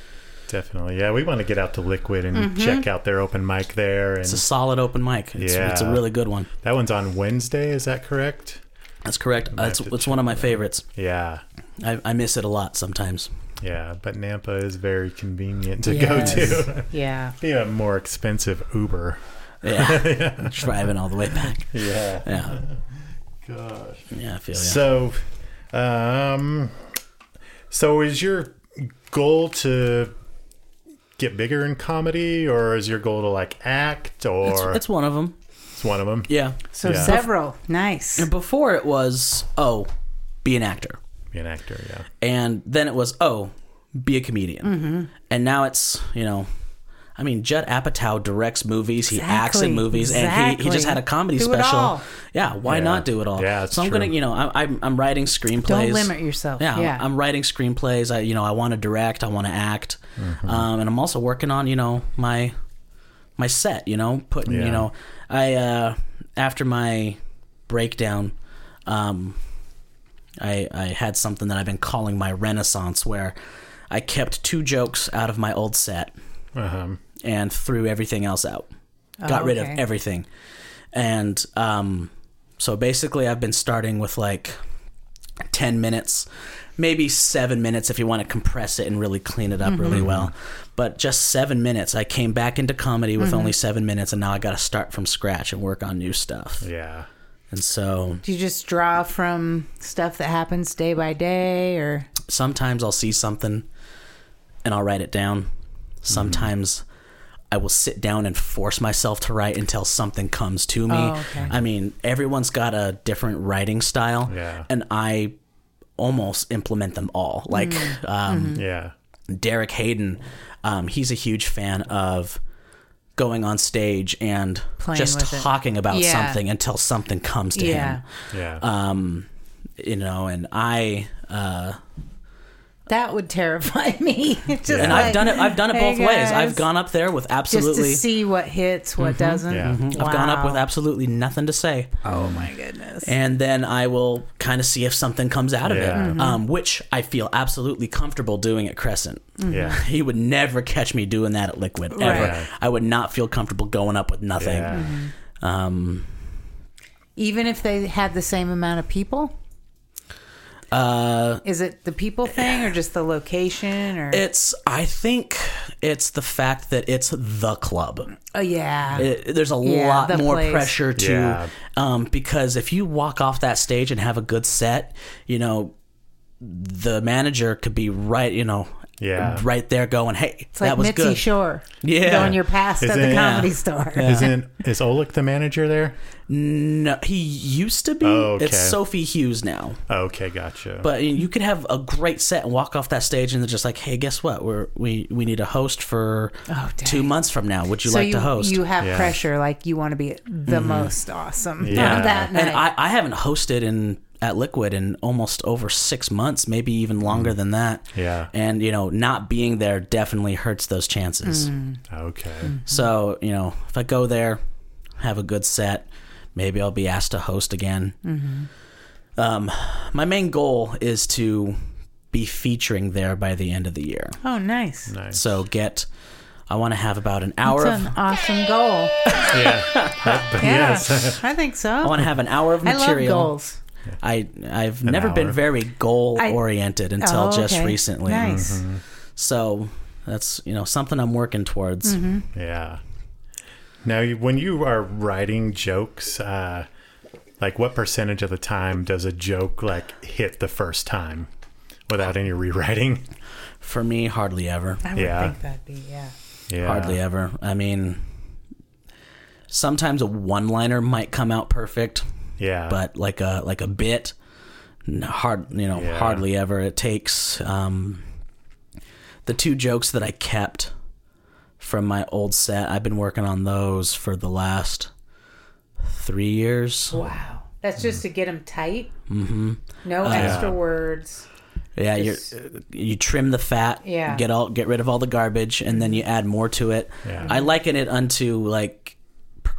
Definitely. Yeah, we want to get out to Liquid and Mm-hmm. check out their open mic there. And It's a solid open mic. It's, Yeah. it's a really good one. that one's on Wednesday, is that correct? That's correct. Uh, might it's have to it's one of my favorites. Yeah. I, I miss it a lot sometimes. Yeah, but Nampa is very convenient to Yes. go to. Yeah. Be a more expensive Uber. Yeah, driving all the way back. Yeah. Yeah, Gosh. yeah, I feel you. So, um, so is your goal to get bigger in comedy, or is your goal to like act, or it's, it's one of them. it's one of them? Yeah. So Yeah. several. Nice. And before it was, oh, be an actor. Be an actor, yeah. And then it was, oh, be a comedian. Mm-hmm. And now it's, you know, I mean, Judd Apatow directs movies. He acts in Exactly. movies, and he, he just Exactly. had a comedy Do it special. all. Yeah, why Yeah. not do it all? Yeah, it's so I'm true. gonna, you know, I, I'm I'm writing screenplays. Don't limit yourself. Yeah, Yeah. I'm writing screenplays. I, you know, I want to direct. I want to act, Mm-hmm. um, and I'm also working on, you know, my my set. You know, putting, Yeah. you know, I uh, after my breakdown, um, I I had something that I've been calling my renaissance, where I kept two jokes out of my old set Uh-huh. and threw everything else out. Got Oh, rid of okay. everything. And um, so basically I've been starting with like ten minutes, maybe seven minutes if you want to compress it and really clean it up really well. But just seven minutes. I came back into comedy with only seven minutes, and now I got to start from scratch and work on new stuff. Yeah. And so Do you just draw from stuff that happens day by day, or sometimes I'll see something and I'll write it down. Sometimes I will sit down and force myself to write until something comes to me. Oh, okay. I mean, everyone's got a different writing style, Yeah. and I almost implement them all. Like Mm. um, Mm-hmm. Yeah. Derek Hayden, um, he's a huge fan of going on stage and Playing just with it. talking about Yeah. something until something comes to Yeah. him. Yeah. Um, you know, and I. Uh, that would terrify me. Just Yeah. And like, I've done it. I've done it "Hey, both ways. guys," I've gone up there with just absolutely. to see what hits, what doesn't. Yeah. Mhm. I've gone up with Wow. absolutely nothing to say, Oh my goodness. and then I will kind of see if something comes out of Yeah. it. Um, which I feel absolutely comfortable doing at Crescent. Yeah. He would never catch me doing that at Liquid ever. Right. I would not feel comfortable going up with nothing. Yeah. Um, Even if they had the same amount of people, uh, is it the people thing or just the location? Or it's. I think it's the fact that it's the club. oh yeah, It, there's a Yeah, lot the more place. pressure to Yeah. um, because if you walk off that stage and have a good set, you know, the manager could be right, you know, Yeah. right there going, hey, it's that like was Mitzi good. Shore. Yeah. going your past Is at the it- comedy Yeah. store. Isn't is Oleg the manager there? No, he used to be. Oh, okay. It's Sophie Hughes now. Okay, gotcha. But you could have a great set and walk off that stage and they're just like, hey, guess what? We're, we we need a host for Oh, dang. two months from now. Would you so like you, to host? you have Yeah. pressure, like you want to be the most awesome Yeah. on that night. and I, I haven't hosted in at Liquid in almost over six months, maybe even longer than that. Yeah. And, you know, not being there definitely hurts those chances. Okay. So, you know, if I go there, have a good set, maybe I'll be asked to host again. Um, my main goal is to be featuring there by the end of the year. oh, nice. Nice. So get, I want to have about an hour That's of, an awesome goal. Yeah. Yeah, Yes. I think so. I want to have an hour of I love material. goals. I I've never been hour. very goal oriented until Oh, just okay. recently. Nice. So that's, you know, something I'm working towards. Mm-hmm. Yeah. Now, you- when you are writing jokes, uh, like what percentage of the time does a joke like hit the first time without any rewriting? For me, hardly ever. I would Yeah. think that'd be, yeah. Yeah. Hardly ever. I mean, sometimes a one-liner might come out perfect, Yeah. but like a like a bit, n- hard you know, Yeah. hardly ever. It takes um, the two jokes that I kept from my old set. I've been working on those for the last three years. Wow. That's just to get them tight. Mm-hmm. No extra words. Yeah, you Just- you trim the fat, Yeah. get all get rid of all the garbage, and then you add more to it. Yeah. I liken it unto like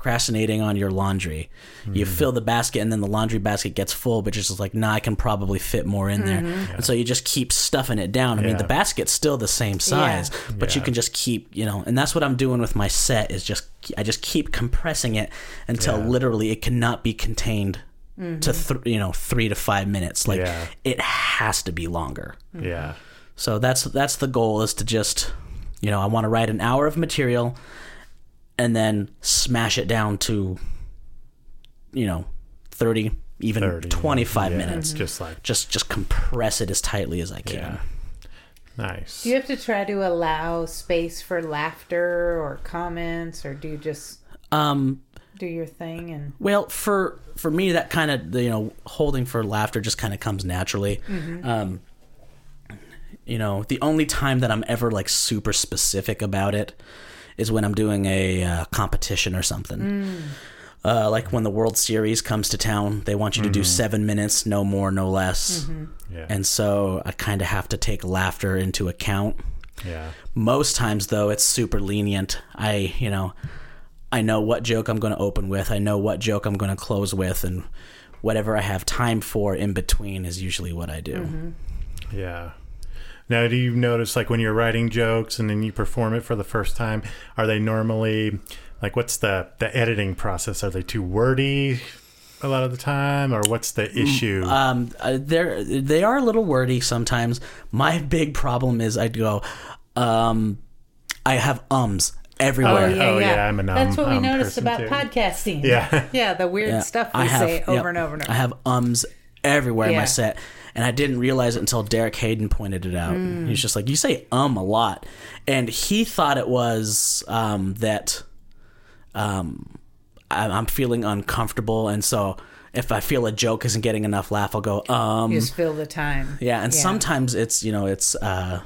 procrastinating on your laundry. Mm. You fill the basket, and then the laundry basket gets full, but you're just like, nah, I can probably fit more in there. Mm-hmm. Yeah. And so you just keep stuffing it down. I yeah. mean, the basket's still the same size, yeah. but yeah. you can just keep, you know, and that's what I'm doing with my set is just, I just keep compressing it until yeah. literally it cannot be contained mm-hmm. to, th- you know, three to five minutes. Like yeah. it has to be longer. Yeah. So that's, that's the goal is to just, you know, I want to write an hour of material and then smash it down to, you know, thirty, even thirty, twenty-five yeah, minutes. Mm-hmm. Just like just just compress it as tightly as I can. Yeah. Nice. Do you have to try to allow space for laughter or comments, or do you just um do your thing? And well, for for me, that kind of, you know, holding for laughter just kind of comes naturally. Mm-hmm. Um, you know, the only time that I'm ever like super specific about it is when I'm doing a uh, competition or something. Mm. Uh, like when the World Series comes to town, they want you to mm-hmm. do seven minutes, no more, no less. Mm-hmm. Yeah. And so I kind of have to take laughter into account. Yeah. Most times, though, it's super lenient. I, you know, I know what joke I'm going to open with. I know what joke I'm going to close with. And whatever I have time for in between is usually what I do. Mm-hmm. Yeah. Now, do you notice, like, when you're writing jokes and then you perform it for the first time, are they normally, like, what's the, the editing process? Are they too wordy a lot of the time, or what's the issue? Um, uh, they're, they are a little wordy sometimes. My big problem is I'd go, um, I have ums everywhere. Oh, yeah, oh, yeah. yeah I'm an um, That's what we um noticed about too. podcasting. Yeah. Yeah, the weird yeah, stuff we have, say over yep, and over and over. I have ums everywhere yeah. in my set. And I didn't realize it until Derek Hayden pointed it out. Mm. He was just like, you say um a lot. And he thought it was um, that um, I'm feeling uncomfortable. And so if I feel a joke isn't getting enough laugh, I'll go, um. You just fill the time. Yeah. And yeah. sometimes it's, you know, it's, uh,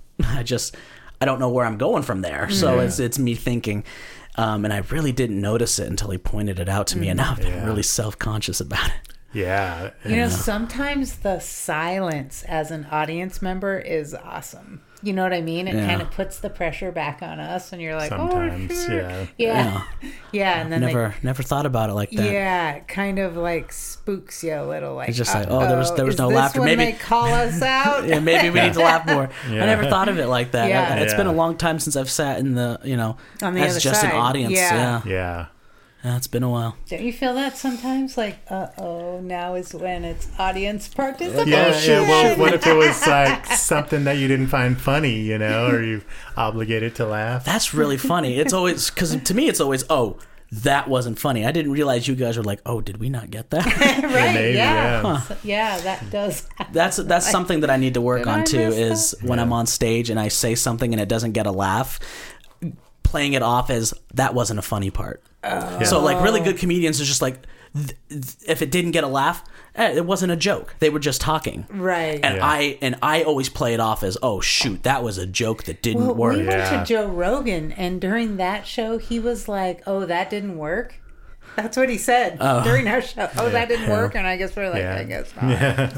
I just, I don't know where I'm going from there. Mm. So yeah. it's, it's me thinking. Um, and I really didn't notice it until he pointed it out to me. Mm. And now I've been yeah. really self-conscious about it. Yeah. You know, sometimes the silence as an audience member is awesome. You know what I mean? It yeah. kind of puts the pressure back on us, and you're like, sometimes, oh, sure. yeah. Yeah. Yeah. yeah and then never they, never thought about it like that. Yeah. It kind of like spooks you a little. Like, it's just like, oh, there was there was is no this laughter. When maybe they call us out. yeah, maybe we need to laugh more. Yeah. I never thought of it like that. Yeah. And it's yeah. been a long time since I've sat in the, you know, on the as other just side. an audience. Yeah. Yeah. Yeah. Yeah, it's been a while. Don't you feel that sometimes? Like, uh-oh, now is when it's audience participation. Yeah, yeah. Well, what if it was like something that you didn't find funny, you know, or you obligated to laugh? That's really funny. It's always, because to me, it's always, oh, that wasn't funny. I didn't realize you guys were like, oh, did we not get that? Right, maybe, yeah. Yeah. Huh. yeah, that does happen. That's that's like, something that I need to work on, too, is that? when yeah. I'm on stage and I say something and it doesn't get a laugh, playing it off as that wasn't a funny part. Oh. So, like, really good comedians are just like, th- th- if it didn't get a laugh, eh, it wasn't a joke. They were just talking. Right. And Yeah. I and I always play it off as, oh, shoot, that was a joke that didn't well, work. we went Yeah. to Joe Rogan, and during that show, he was like, oh, that didn't work. That's what he said Oh. during our show. Oh, that didn't Yeah. work. And I guess we're like, Yeah. I guess not.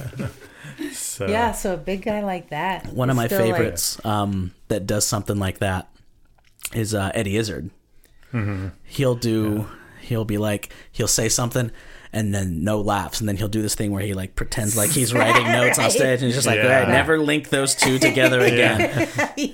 Yeah. so, Yeah, so a big guy like that. One of is my still, like- favorites um, that does something like that is uh, Eddie Izzard. Mm-hmm. He'll do... Yeah. He'll be like, he'll say something and then no laughs. And then he'll do this thing where he like pretends like he's writing notes on stage and he's just like, Yeah. all right, never link those two together again.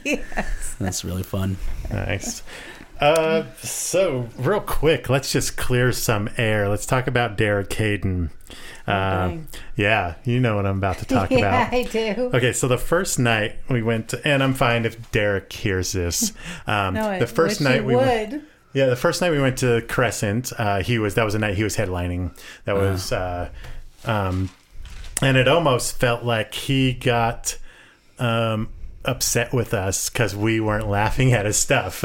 Yes. That's really fun. Nice. Uh, so real quick, let's just clear some air. Let's talk about Derek Hayden. Uh, dang. yeah, you know what I'm about to talk Yeah, about. I do. Okay, so the first night we went to, and I'm fine if Derek hears this. Um, No, I the first wish night he we would. went, yeah, the first night we went to Crescent. Uh, he was that was the night he was headlining. That was, uh, um, and it almost felt like he got um, upset with us because we weren't laughing at his stuff.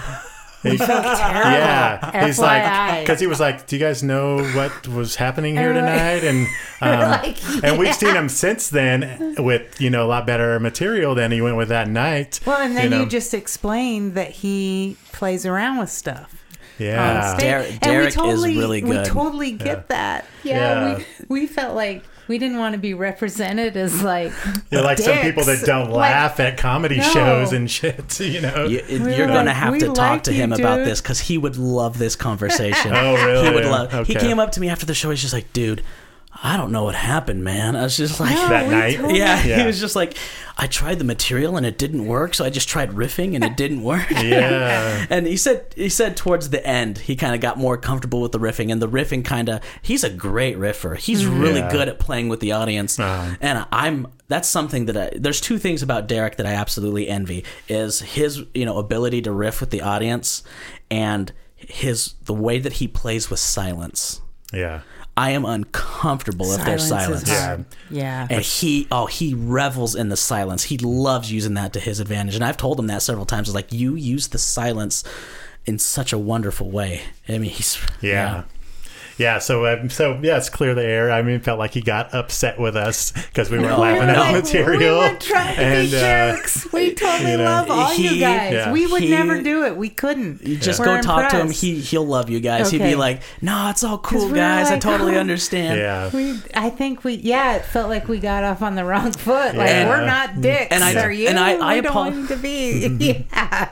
He felt terrible. Yeah, he's F Y I. like, because he was like, "Do you guys know what was happening here tonight?" And um, Like, and we've yeah. seen him since then with you know a lot better material than he went with that night. Well, and then you, know. you just explained that he plays around with stuff. yeah, on stage. Der- And Derek we totally, is really We good. totally get that. Yeah, Yeah. We, we felt like We didn't want to be represented as like You're like some people dicks. that don't Like, laugh at comedy no. shows and shit, you know? You, We were you're going to like, have "We to talk like to you, him about dude." this because he would love this conversation. Oh, really? He would love. He Okay. came up to me after the show. He's just like, dude, I don't know what happened, man. I was just like, No, That we night? totally- yeah. Yeah. He was just like, I tried the material and it didn't work, so I just tried riffing and it didn't work. Yeah. And he said, he said towards the end, he kind of got more comfortable with the riffing, and the riffing kind of. He's a great riffer. He's really Yeah. good at playing with the audience, Uh-huh. and I'm. That's something that I. There's two things about Derek that I absolutely envy: is his you know ability to riff with the audience, and his the way that he plays with silence. Yeah. I am uncomfortable if there's Silence is silence. hard. Yeah. And he, oh, he revels in the silence. He loves using that to his advantage. And I've told him that several times. It's like, you use the silence in such a wonderful way. I mean, he's, Yeah. Yeah, so um, so yeah, it's clear the air. I mean, it felt like he got upset with us because we weren't No, laughing no. at the Like, material. We were trying to and, be uh, jerks. We totally you know, love all he- you guys. yeah. We would he- never do it. We couldn't. You just We're go talk to him. impressed. He he'll love you guys. He'd Okay. be like, "No, it's all cool, we were guys. I like, totally oh. understand." Yeah. We, I think we, yeah, it felt like we got off on the wrong foot. Like Yeah. we're not dicks, And I- are you? and I- I we don't apo- want you to be. Yeah,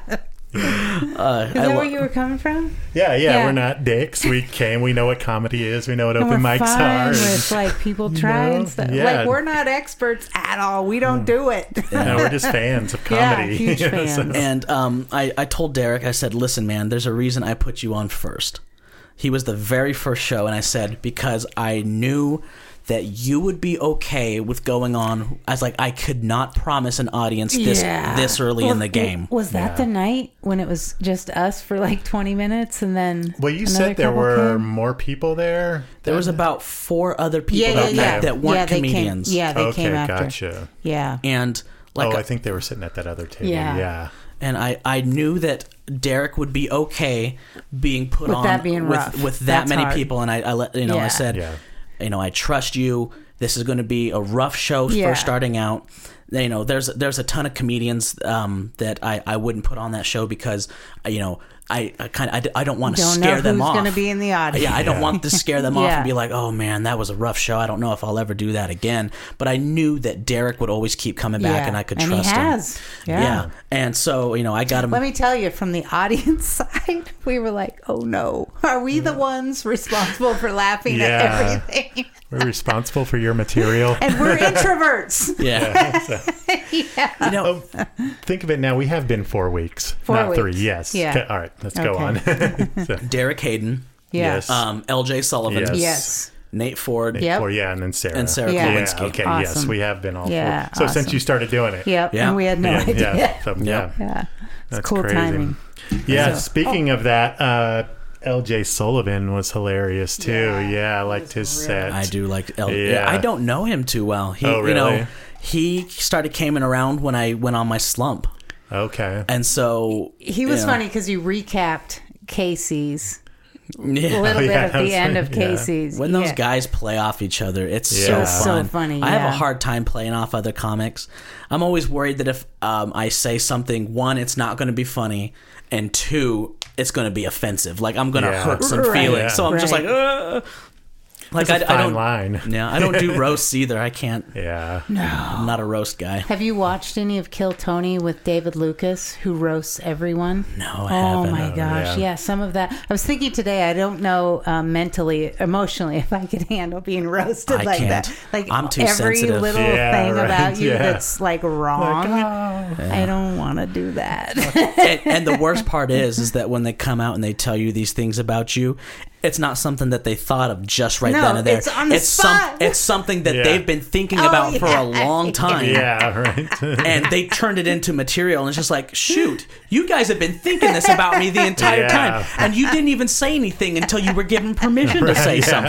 Uh, is I that lo- where you were coming from? Yeah, yeah, Yeah. we're not dicks. We came. We know what comedy is. We know what And open we're mics fine are. with like people try know? and stuff. Yeah. Like we're not experts at all. We don't do it. No, we're just fans of Yeah, comedy. huge So- fans. And um, I, I told Derek, I said, listen, man, there's a reason I put you on first. He was the very first show, and I said, because I knew that you would be okay with going on. I was like, I could not promise an audience this Yeah. this early Well, in the game. Was that Yeah. the night when it was just us for like twenty minutes and then Well, you another said there couple were came? more people there. There was about four other people Yeah, yeah, that yeah. night that weren't yeah, they comedians. Came, yeah, they okay, came after. gotcha. Yeah. And like, oh, I think they were sitting at that other table. Yeah. Yeah. and I, I knew that Derek would be okay being put With on that being with, rough. with that That's many hard. people, and I, I let you know Yeah. I said, Yeah. you know, I trust you. This is going to be a rough show Yeah. for starting out. You know, there's there's a ton of comedians um, that I, I wouldn't put on that show because, uh, you know, I, I kind of I, I don't want to Don't scare know them who's off. going to be in the audience. Yeah, I don't want to scare them off Yeah. and be like, oh man, that was a rough show. I don't know if I'll ever do that again. But I knew that Derek would always keep coming back, Yeah. and I could And trust he him. has. Yeah. And so, you know, I got him. Let me tell you, from the audience side, we were like, "Oh no, are we the ones responsible for laughing Yeah. at everything?" We're responsible for your material. And we're introverts. yeah. Yeah. You know, Oh, think of it now. We have been four weeks, Four not three. weeks. Yes. Yeah. Okay, all right, let's go on. Okay. So, Derek Hayden, Yeah. Yes. um, L J Sullivan, Yes. Yes. Nate Ford, Yep. Or yeah, and then Sarah. and Sarah Yeah. Yeah. Klowinski. Okay. Yes, Awesome. we have been all Yeah, four. So since awesome. you started doing it. Yep. Yeah. And we had no Yeah. idea. Yeah. So, yeah. Yeah. It's That's cool crazy. timing. Yeah. So- Speaking of that, uh, L J Sullivan was hilarious too. Yeah, Yeah, I he liked was his really- set. I do like L. Yeah. I don't know him too well. He, Oh, You know, really? he started coming around when I went on my slump, Okay. and so He was you know, funny because you recapped Casey's Yeah. a little Oh, bit yeah, at the that's end right. of Yeah. Casey's. When those Yeah. guys play off each other, it's Yeah. so So fun. funny, I have yeah. a hard time playing off other comics. I'm always worried that if um, I say something, one, it's not going to be funny, and two, it's going to be offensive. Like I'm going to Yeah. hurt some Right. feelings. Yeah. So I'm just like, Right. Ugh. like It's a I, I fine don't. line. Yeah, I don't do roasts either. I can't. Yeah. I'm not a roast guy. Have you watched any of Kill Tony with David Lucas, who roasts everyone? No, I Oh haven't. my Oh, gosh, yeah. yeah. Some of that. I was thinking today. I don't know um, mentally, emotionally, if I could handle being roasted I like can't. that. Like I'm too every sensitive. little Yeah, thing right. about you Yeah. that's like wrong. Like, oh. I don't want to do that. and, and the worst part is, is that when they come out and they tell you these things about you, it's not something that they thought of just right No, then and there. it's on the spot. it's something that Yeah. they've been thinking Oh, about for yeah. a long time. Yeah. Right. And they turned it into material, and it's just like, shoot, you guys have been thinking this about me the entire Yeah. time, and you didn't even say anything until you were given permission to say something.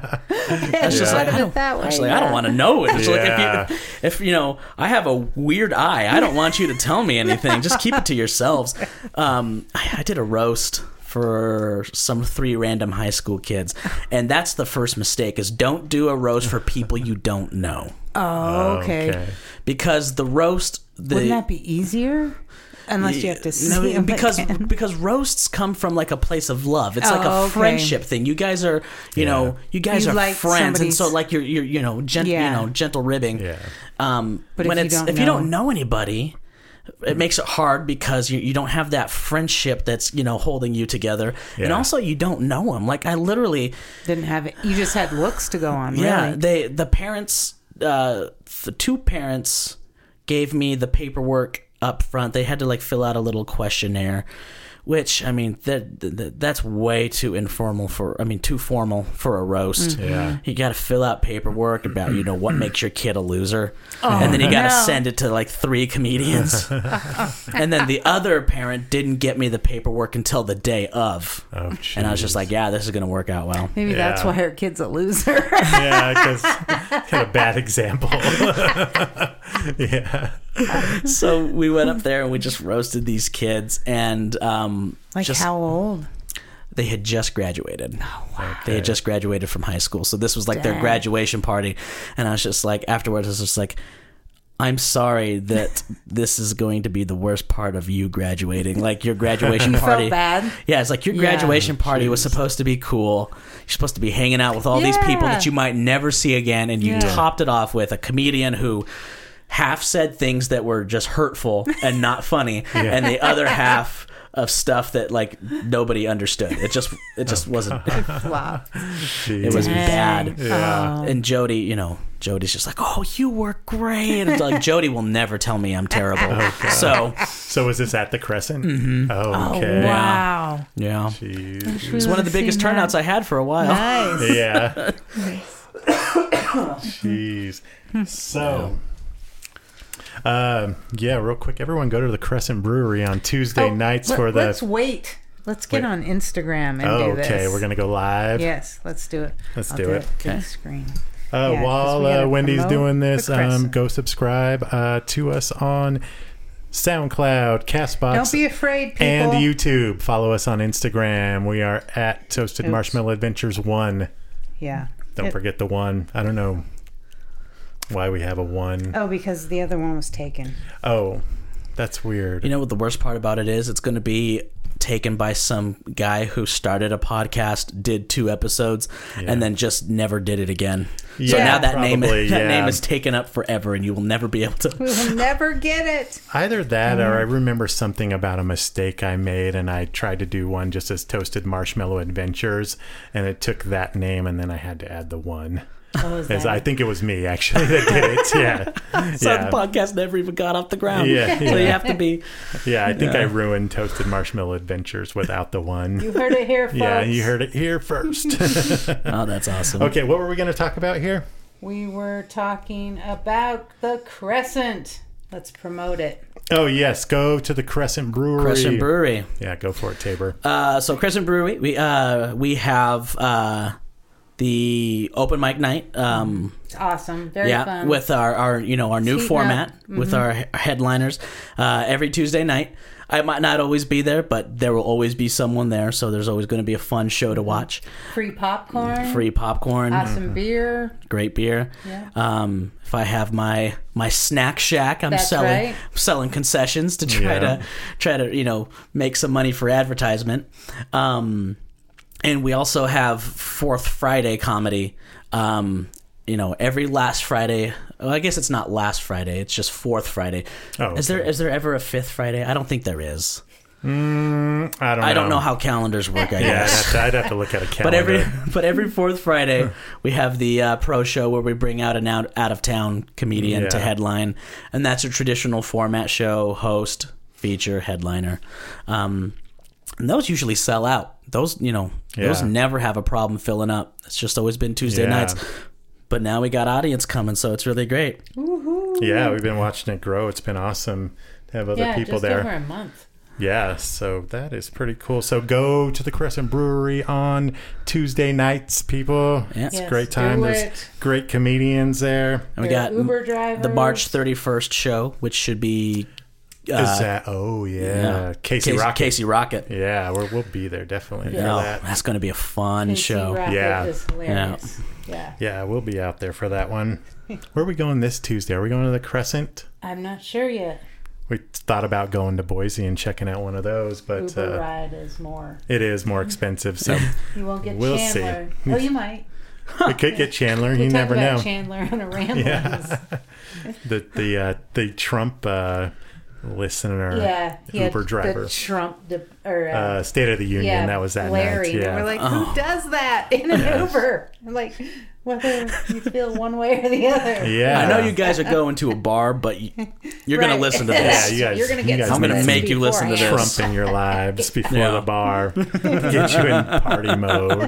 That's just Yeah. like, I Thought of don't, it that way, actually, I don't yeah. want to know it. It's like Yeah. if you, if you know, I have a weird eye, I don't want you to tell me anything. Just keep it to yourselves. Um, I, I did a roast for some three random high school kids, and that's the first mistake: is don't do a roast for people you don't know, Oh, okay. because the roast. The, Wouldn't that be easier? Unless you have to see no, him because again. because roasts come from like a place of love. It's like a Oh, okay. friendship thing. You guys are, you Yeah. know, you guys You are like friends, and so somebody's- like you're you're you know, gent, Yeah. you know, gentle ribbing. Yeah. Um, But when if you it's don't if you don't know- know anybody, it makes it hard because you you don't have that friendship that's you know holding you together, and Yeah. also you don't know them. Like I literally, Didn't have it. You just had looks to go on. yeah, Really. they the parents, uh, the two parents gave me the paperwork up front. They had to like fill out a little questionnaire, which I mean that, that that's way too informal for I mean too formal for a roast. Yeah. You got to fill out paperwork about you know what makes your kid a loser, and then you got to no. send it to like three comedians, and then the other parent didn't get me the paperwork until the day of, Oh, and I was just jeez. like, yeah, this is gonna work out well. Maybe that's Yeah. why her kid's a loser. Yeah, because had a bad example. Yeah. So we went up there and we just roasted these kids, and um, Like just how old? they had just graduated. Oh, wow. They had just graduated from high school, so this was like their Dang. graduation party. And I was just like, afterwards, I was just like, I'm sorry that this is going to be the worst part of you graduating. Like your graduation party. Felt bad. Yeah, it's like your Yeah. graduation party was Jeez. supposed to be cool. You're supposed to be hanging out with all these people Yeah. that you might never see again, and you Yeah. topped it off with a comedian who half said things that were just hurtful and not funny, and the other half of stuff that like nobody understood. It just it just wasn't. Flop. It was bad. Yeah. Oh. And Jody, you know, Jody's just like, "Oh, you were great." And like Jody will never tell me I'm terrible. So So was this at the Crescent? Mm-hmm. Oh, Oh, okay. wow. yeah, Jeez. it's one of the biggest turnouts I had for a while. Nice. Yeah. Jeez. So, um, yeah, real quick, everyone go to the Crescent Brewery on Tuesday Oh, nights let- for the. Let's wait. Let's get Wait. on Instagram and Oh, do this. okay, we're gonna go live. Yes, let's do it. Let's I'll do it. Big Okay. screen. Uh, Yeah, 'cause while we gotta uh, Wendy's promote doing this, the um, Crescent. go subscribe uh, to us on SoundCloud, Castbox, Don't be afraid, people. and YouTube. Follow us on Instagram. We are at Toasted Oops. Marshmallow Adventures One. Yeah. Don't It- forget the one. I don't know why we have a one. Oh, because the other one was taken. Oh, that's weird. You know what the worst part about it is? It's going to be taken by some guy who started a podcast, did two episodes, Yeah. and then just never did it again. so Yeah, now that name probably, that yeah. name is taken up forever, and you will never be able to. We will never get it. Either that, or I Mm-hmm. remember something about a mistake I made, and I tried to do one just as Toasted Marshmallow Adventures, and it took that name, and then I had to add the one. What was As that? I think it was me actually that did it. Yeah, So yeah, the podcast never even got off the ground. Yeah, So yeah. you have to be. yeah. I think I ruined Toasted Marshmallow Adventures without the one. You heard it here, folks. Yeah, you heard it here first. Oh, that's awesome. Okay, what were we going to talk about here? We were talking about the Crescent. Let's promote it. Oh yes, go to the Crescent Brewery. Crescent Brewery. Yeah, go for it, Tabor. Uh, so Crescent Brewery, we uh, we have uh, the open mic night. Um, It's awesome. Very yeah, fun. with our, our you know our new Heating format up. with our he- headliners uh, every Tuesday night. I might not always be there, but there will always be someone there. So there's always going to be a fun show to watch. Free popcorn. Free popcorn, Awesome beer. great beer. Yeah. Um, if I have my my snack shack, I'm That's selling right. selling concessions to try Yeah. to try to you know make some money for advertisement. Um, and we also have Fourth Friday comedy. Um, you know, every last Friday. Well, I guess it's not last Friday. It's just Fourth Friday. Oh, Is there okay. is there ever a fifth Friday? I don't think there is. Mm, I don't know. I don't know how calendars work. I Yeah, I'd guess. have, to, I'd have to look at a calendar. But every but every fourth Friday we have the uh, pro show where we bring out an out, out of town comedian to Yeah. headline, and that's a traditional format show: host, feature, headliner. Um, and those usually sell out. Those you know those Yeah. never have a problem filling up. It's just always been Tuesday Yeah. nights. But now we got audience coming, so it's really great. Yeah, we've been watching it grow. It's been awesome to have other yeah, people just there. over a month. Yeah, so that is pretty cool. So go to the Crescent Brewery on Tuesday nights, people. Yeah. It's a Yes, great time. do There's it. great comedians there. And we They're got Uber drivers. the March thirty-first show, which should be uh, is that? Oh yeah, yeah, Casey, Casey Rocket. Casey Rocket. Yeah, we're, we'll be there definitely for No, that. that's going to be a fun Casey show. Rocket Yeah. is hilarious. Yeah. Yeah, we'll be out there for that one. Where are we going this Tuesday? Are we going to the Crescent? I'm not sure yet. we thought about going to Boise and checking out one of those, but Uber uh, ride is more. it is more expensive. So You won't get we'll Chandler. see. Oh, you might. we could get Chandler. We You talk never about know. Chandler on a ramblings. Yeah. the the uh, the Trump uh, listener, Yeah, he had Uber driver, the Trump de- or uh, uh, State of the Union. yeah, that was that Larry. night. Yeah. And we're like, Oh. who does that in an Uber? I'm like, whether you feel one way or the other. yeah. I know you guys are going to a bar, but you, you're going Right. to listen to Yeah, this. you guys. You're gonna you get guys I'm gonna need make some you listen to beforehand. this. Trump in your lives before Yeah. the bar. Get you in party mode.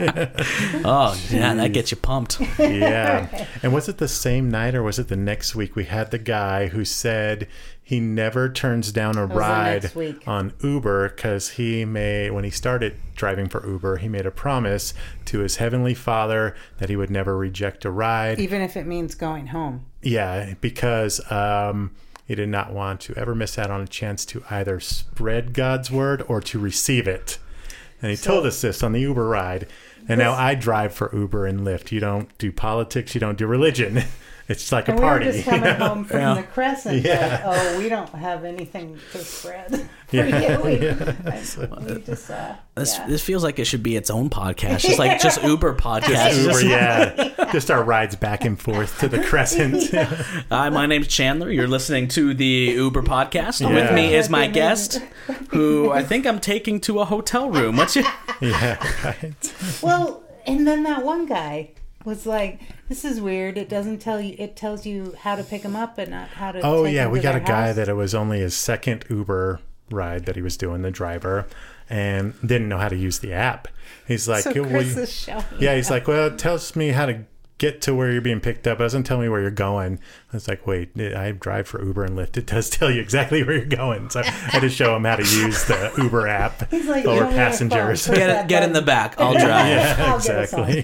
Oh, yeah, that gets you pumped. Yeah. And was it the same night or was it the next week? We had the guy who said he never turns down a was the ride next week. on Uber because he made, when he started driving for Uber, he made a promise to his heavenly Father that he would never reject a ride. Even if it means going home. Yeah, because um, he did not want to ever miss out on a chance to either spread God's word or to receive it. And he So- told us this on the Uber ride. And now I drive for Uber and Lyft. You don't do politics. You don't do religion. It's like And a we party. were just coming home from Yeah. the Crescent. Yeah. Like, oh, we don't have anything to spread for Yeah. you. We, Yeah. I, we just, uh, This yeah. this feels like it should be its own podcast, just like just Uber podcast. Uber, Just- yeah. Just our rides back and forth to the Crescent. Hi, my name's Chandler. You're listening to the Uber podcast. Yeah. With me is my Fucking guest, who I think I'm taking to a hotel room. What's your? Yeah, right. Well, and then that one guy was like, "This is weird. It doesn't tell you. It tells you how to pick him up, but not how to." Oh, take yeah. him We to got a their guy house. that it was only his second Uber ride that he was doing, the driver, and didn't know how to use the app. He's like, So "Yeah, well, Chris you-" is showing. yeah, he's like, well, it tells me how to get to where you're being picked up. It doesn't tell me where you're going. I was like, wait, I drive for Uber and Lyft. It does tell you exactly where you're going. So I had to show him how to use the Uber app He's like, over "Show me your passengers. phone." Get it, get in the back. I'll drive. Yeah, I'll get us exactly.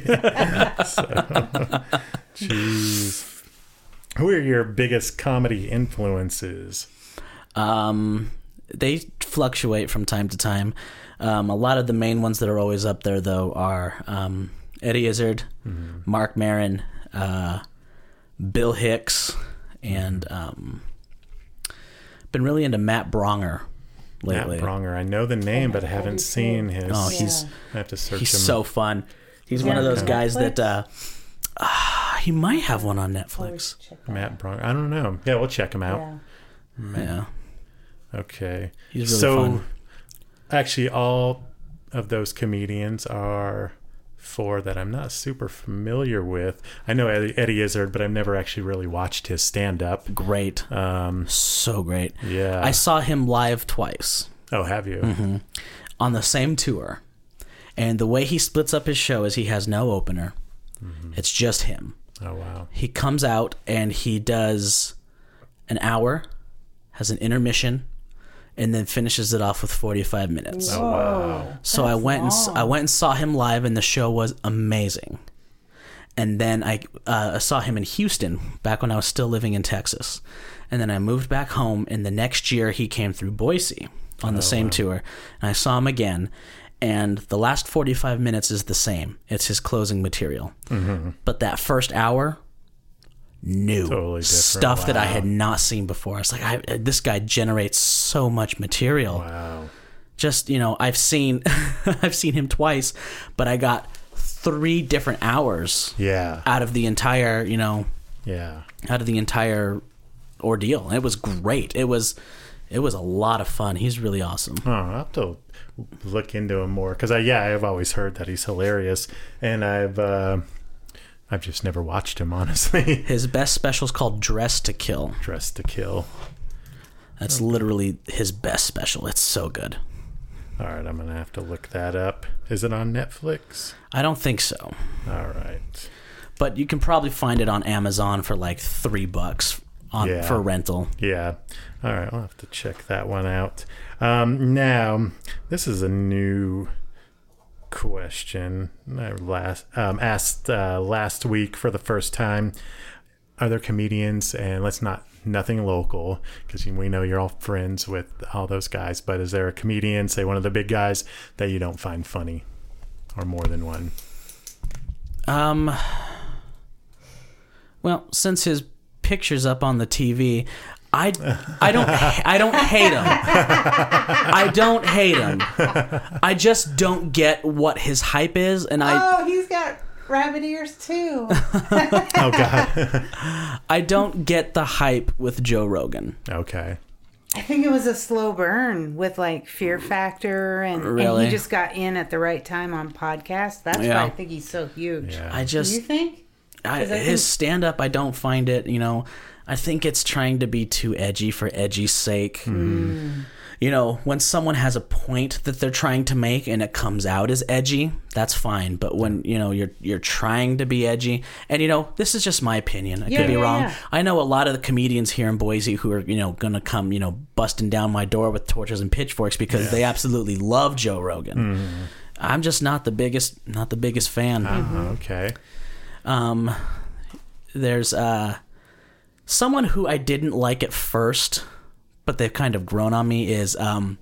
So, jeez. Who are your biggest comedy influences? Um, they fluctuate from time to time. Um, a lot of the main ones that are always up there, though, are um, Eddie Izzard, Mm-hmm. Mark Maron, uh, Bill Hicks, and um, been really into Matt Bronger lately. Matt Bronger. I know the name, but I How do haven't you say seen it? his. Oh, Yeah. he's I have to search he's him. so fun. He's Yeah, one of those on guys Netflix? that uh, uh, he might have one on Netflix. Always check that Matt Bronger. I don't know. Yeah, we'll check him out. out. Yeah, Okay. he's really so, fun. actually, all of those comedians are four that I'm not super familiar with. I know Eddie, Eddie Izzard, but I've never actually really watched his stand-up. Great, Um, so great. yeah. I saw him live twice oh, have you? Mm-hmm. on the same tour, and the way he splits up his show is he has no opener. It's just him. Oh, wow. He comes out and he does an hour, has an intermission, and then finishes it off with forty-five minutes. Oh, wow. So I went and s- I went and saw him live, and the show was amazing. And then I uh, saw him in Houston back when I was still living in Texas, and then I moved back home. And the next year he came through Boise on the same tour, and I saw him again. And the last forty-five minutes is the same. It's his closing material. Mm-hmm. But that first hour, new Totally different. stuff that I Wow. had not seen before. It's like, I, this guy generates so much material. Wow. Just, you know, I've seen I've seen him twice, but I got three different hours Yeah. out of the entire, you know, Yeah. out of the entire ordeal. It was great. It was it was a lot of fun. He's really awesome. Oh, I'll have to look into him more because I yeah I've always heard that he's hilarious, and I've uh, I've just never watched him honestly. His best special is called Dress to Kill. Dressed to Kill. That's literally his best special. It's so good. All right, I'm gonna have to look that up. Is it on Netflix? I don't think so, All right. but you can probably find it on Amazon for like three bucks on Yeah. for rental. Yeah. All right, I'll have to check that one out. Um, now, this is a new question I last um, asked uh, last week for the first time. Are there comedians, and let's not nothing local because we know you're all friends with all those guys, but is there a comedian, say one of the big guys, that you don't find funny, or more than one? Um. Well, since his picture's up on the T V, I, I don't I don't hate him. I don't hate him. I just don't get what his hype is, and I Oh, he's got rabbit ears too. Oh God. I don't get the hype with Joe Rogan. Okay. I think it was a slow burn with like Fear Factor, and, Really? and he just got in at the right time on podcasts. That's Yeah. why I think he's so huge. Yeah. I just you think? I, 'Cause I his think- stand up, I don't find it, you know, I think it's trying to be too edgy for edgy's sake. Mm. You know, when someone has a point that they're trying to make and it comes out as edgy, that's fine. But when, you know, you're you're trying to be edgy, and you know, this is just my opinion. I Yeah, could be yeah, wrong. yeah. I know a lot of the comedians here in Boise who are, you know, gonna come, you know, busting down my door with torches and pitchforks because they absolutely love Joe Rogan. Mm-hmm. I'm just not the biggest not the biggest fan. Uh, okay. Um, there's uh, someone who I didn't like at first, but they've kind of grown on me is um,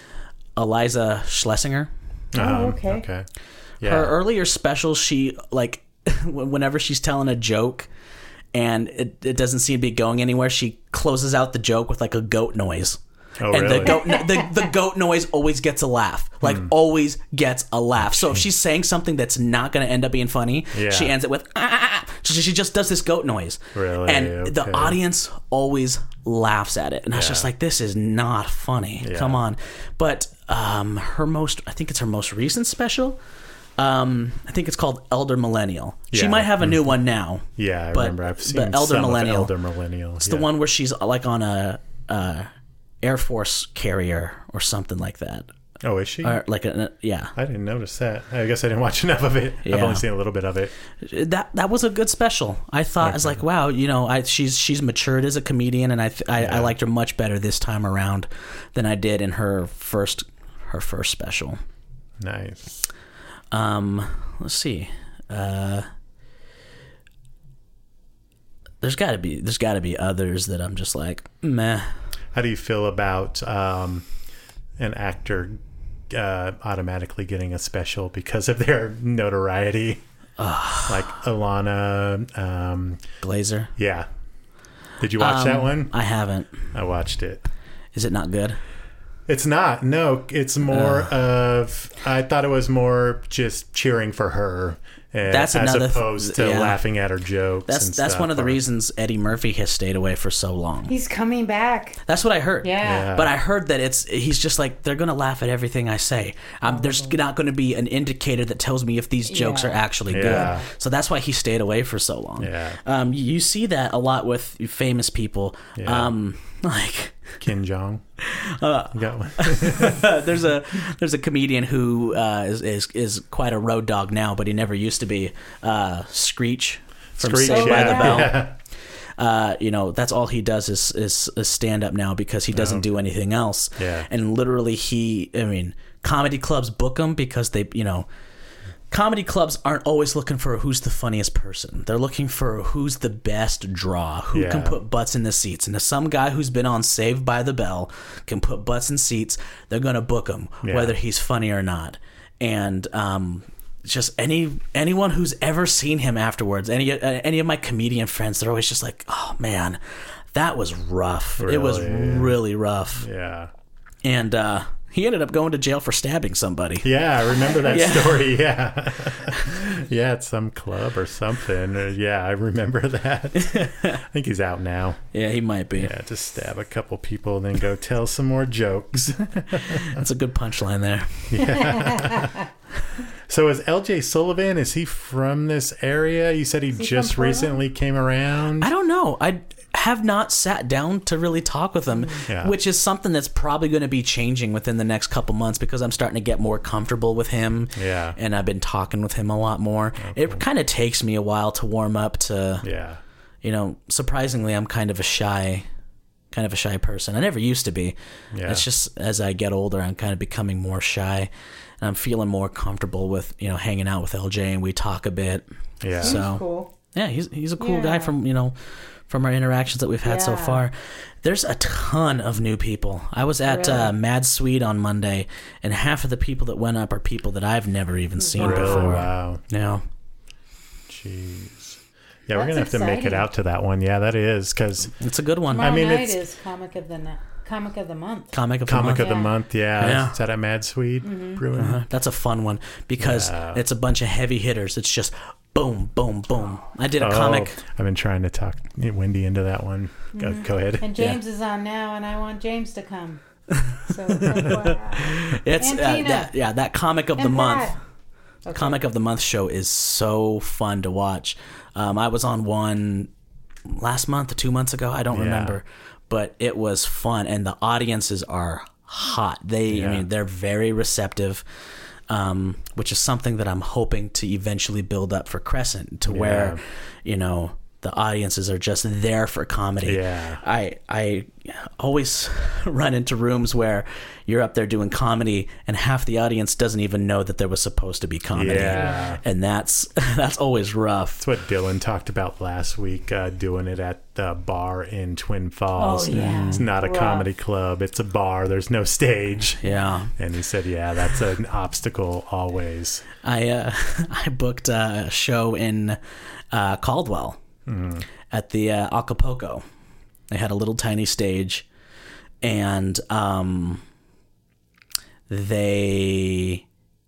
Eliza Schlesinger. Oh, Um, okay. Okay. Yeah. Her earlier specials, she like whenever she's telling a joke and it, it doesn't seem to be going anywhere, she closes out the joke with like a goat noise. Oh, and really? the goat the, the goat noise always gets a laugh. Like always gets a laugh. So if she's saying something that's not going to end up being funny, Yeah. she ends it with ah, ah, ah. So she just does this goat noise. Really? And the Okay. audience always laughs at it. And I was Yeah. just like, this is not funny. Yeah. Come on. But um, her most, I think it's her most recent special. Um, I think it's called Elder Millennial. She Yeah. might have a new one now. Yeah, I but- remember. I've seen but Elder some Millennial. of Elder Millennial. It's the one where she's like on a, uh Air Force carrier or something like that. Oh, is she? Or like a, yeah. I didn't notice that. I guess I didn't watch enough of it. I've Yeah. only seen a little bit of it. That that was a good special. I thought I was like, wow, you know, I she's she's matured as a comedian, and I th- I, I liked her much better this time around than I did in her first her first special. Nice. Um, let's see. Uh, there's got to be there's got to be others that I'm just like, meh. How do you feel about um, an actor uh, automatically getting a special because of their notoriety? Like Alana. Um, Glazer. yeah. Did you watch that Um, one? I haven't. I watched it. Is it not good? It's not. No, it's more of. I thought it was more just cheering for her, uh, That's as another th- opposed to yeah. laughing at her jokes. That's and that's stuff, one of the or- reasons Eddie Murphy has stayed away for so long. He's coming back. That's what I heard. Yeah. Yeah. But I heard that it's he's just like they're gonna laugh at everything I say. Um, there's not going to be an indicator that tells me if these jokes Yeah. are actually Yeah. good. So that's why he stayed away for so long. Yeah. Um, you see that a lot with famous people. Yeah. Um, like Kim Jong. Uh, You got one. there's a there's a comedian who uh, is, is is quite a road dog now, but he never used to be. Uh, Screech from Screech, Saved by yeah. the Bell. Yeah. Uh, you know, that's all he does is is, is stand up now because he doesn't do anything else. Yeah. And literally, he, I mean, comedy clubs book him because they, you know, comedy clubs aren't always looking for who's the funniest person. They're looking for who's the best draw, who can Yeah. put butts in the seats. And if some guy who's been on Saved by the Bell can put butts in seats, they're gonna book him, Yeah. whether he's funny or not. And um, just any anyone who's ever seen him afterwards, any uh, any of my comedian friends, they're always just like, "Oh man, that was rough. It was Really? really rough." Yeah. And uh, he ended up going to jail for stabbing somebody. Yeah, I remember that Yeah. story. Yeah. Yeah, at some club or something. Uh, Yeah, I remember that. I think he's out now. Yeah, he might be. Yeah, just stab a couple people and then go tell some more jokes. That's a good punchline there. So is L J Sullivan, is he from this area? You said he, he just from Portland? recently came around. I don't know. I have not sat down to really talk with him, Yeah. which is something that's probably going to be changing within the next couple months because I'm starting to get more comfortable with him. Yeah. And I've been talking with him a lot more. It kind of takes me a while to warm up to, Yeah. you know, surprisingly, I'm kind of a shy, kind of a shy person. I never used to be. Yeah. It's just as I get older, I'm kind of becoming more shy. And I'm feeling more comfortable with, you know, hanging out with L J and we talk a bit. Yeah. So, Cool. yeah, he's he's a cool Yeah. guy from, you know, from our interactions that we've had so Yeah. far. There's a ton of new people. I was at Really? uh, Mad Swede on Monday, and half of the people that went up are people that I've never even seen Really? before. Wow. Yeah. Jeez. Yeah, we're That's gonna have to make it exciting. out to that one. Yeah, that is because It's a good one. Tomorrow I mean, night it's- is comic of the Ni- comic of the month. Comic of the comic month. of the Yeah. month. Yeah, Yeah. is that at Mad Sweet Brewing? Uh-huh. That's a fun one because Yeah. it's a bunch of heavy hitters. It's just boom, boom, boom. I did a Oh, comic. I've been trying to talk Wendy into that one. Go, go ahead. And James is on now, and I want James to come. So F Y I. It's And uh, Tina. that, yeah, that comic of the And month. Pat. Okay. Comic of the Month show is so fun to watch. Um, I was on one last month or two months ago. I don't Yeah. remember, but it was fun, and the audiences are hot. They, Yeah. I mean, they're very receptive, um, which is something that I'm hoping to eventually build up for Crescent, to where, Yeah. you know, the audiences are just there for comedy. Yeah. I I always run into rooms where you're up there doing comedy and half the audience doesn't even know that there was supposed to be comedy. Yeah. And that's that's always rough. That's what Dylan talked about last week, uh, doing it at the bar in Twin Falls. Oh, yeah. It's not a Rough. comedy club, it's a bar. There's no stage. Yeah. And he said, yeah, that's an obstacle always. I uh, I booked a show in uh, Caldwell at the uh, Acapulco. They had a little tiny stage, and um, they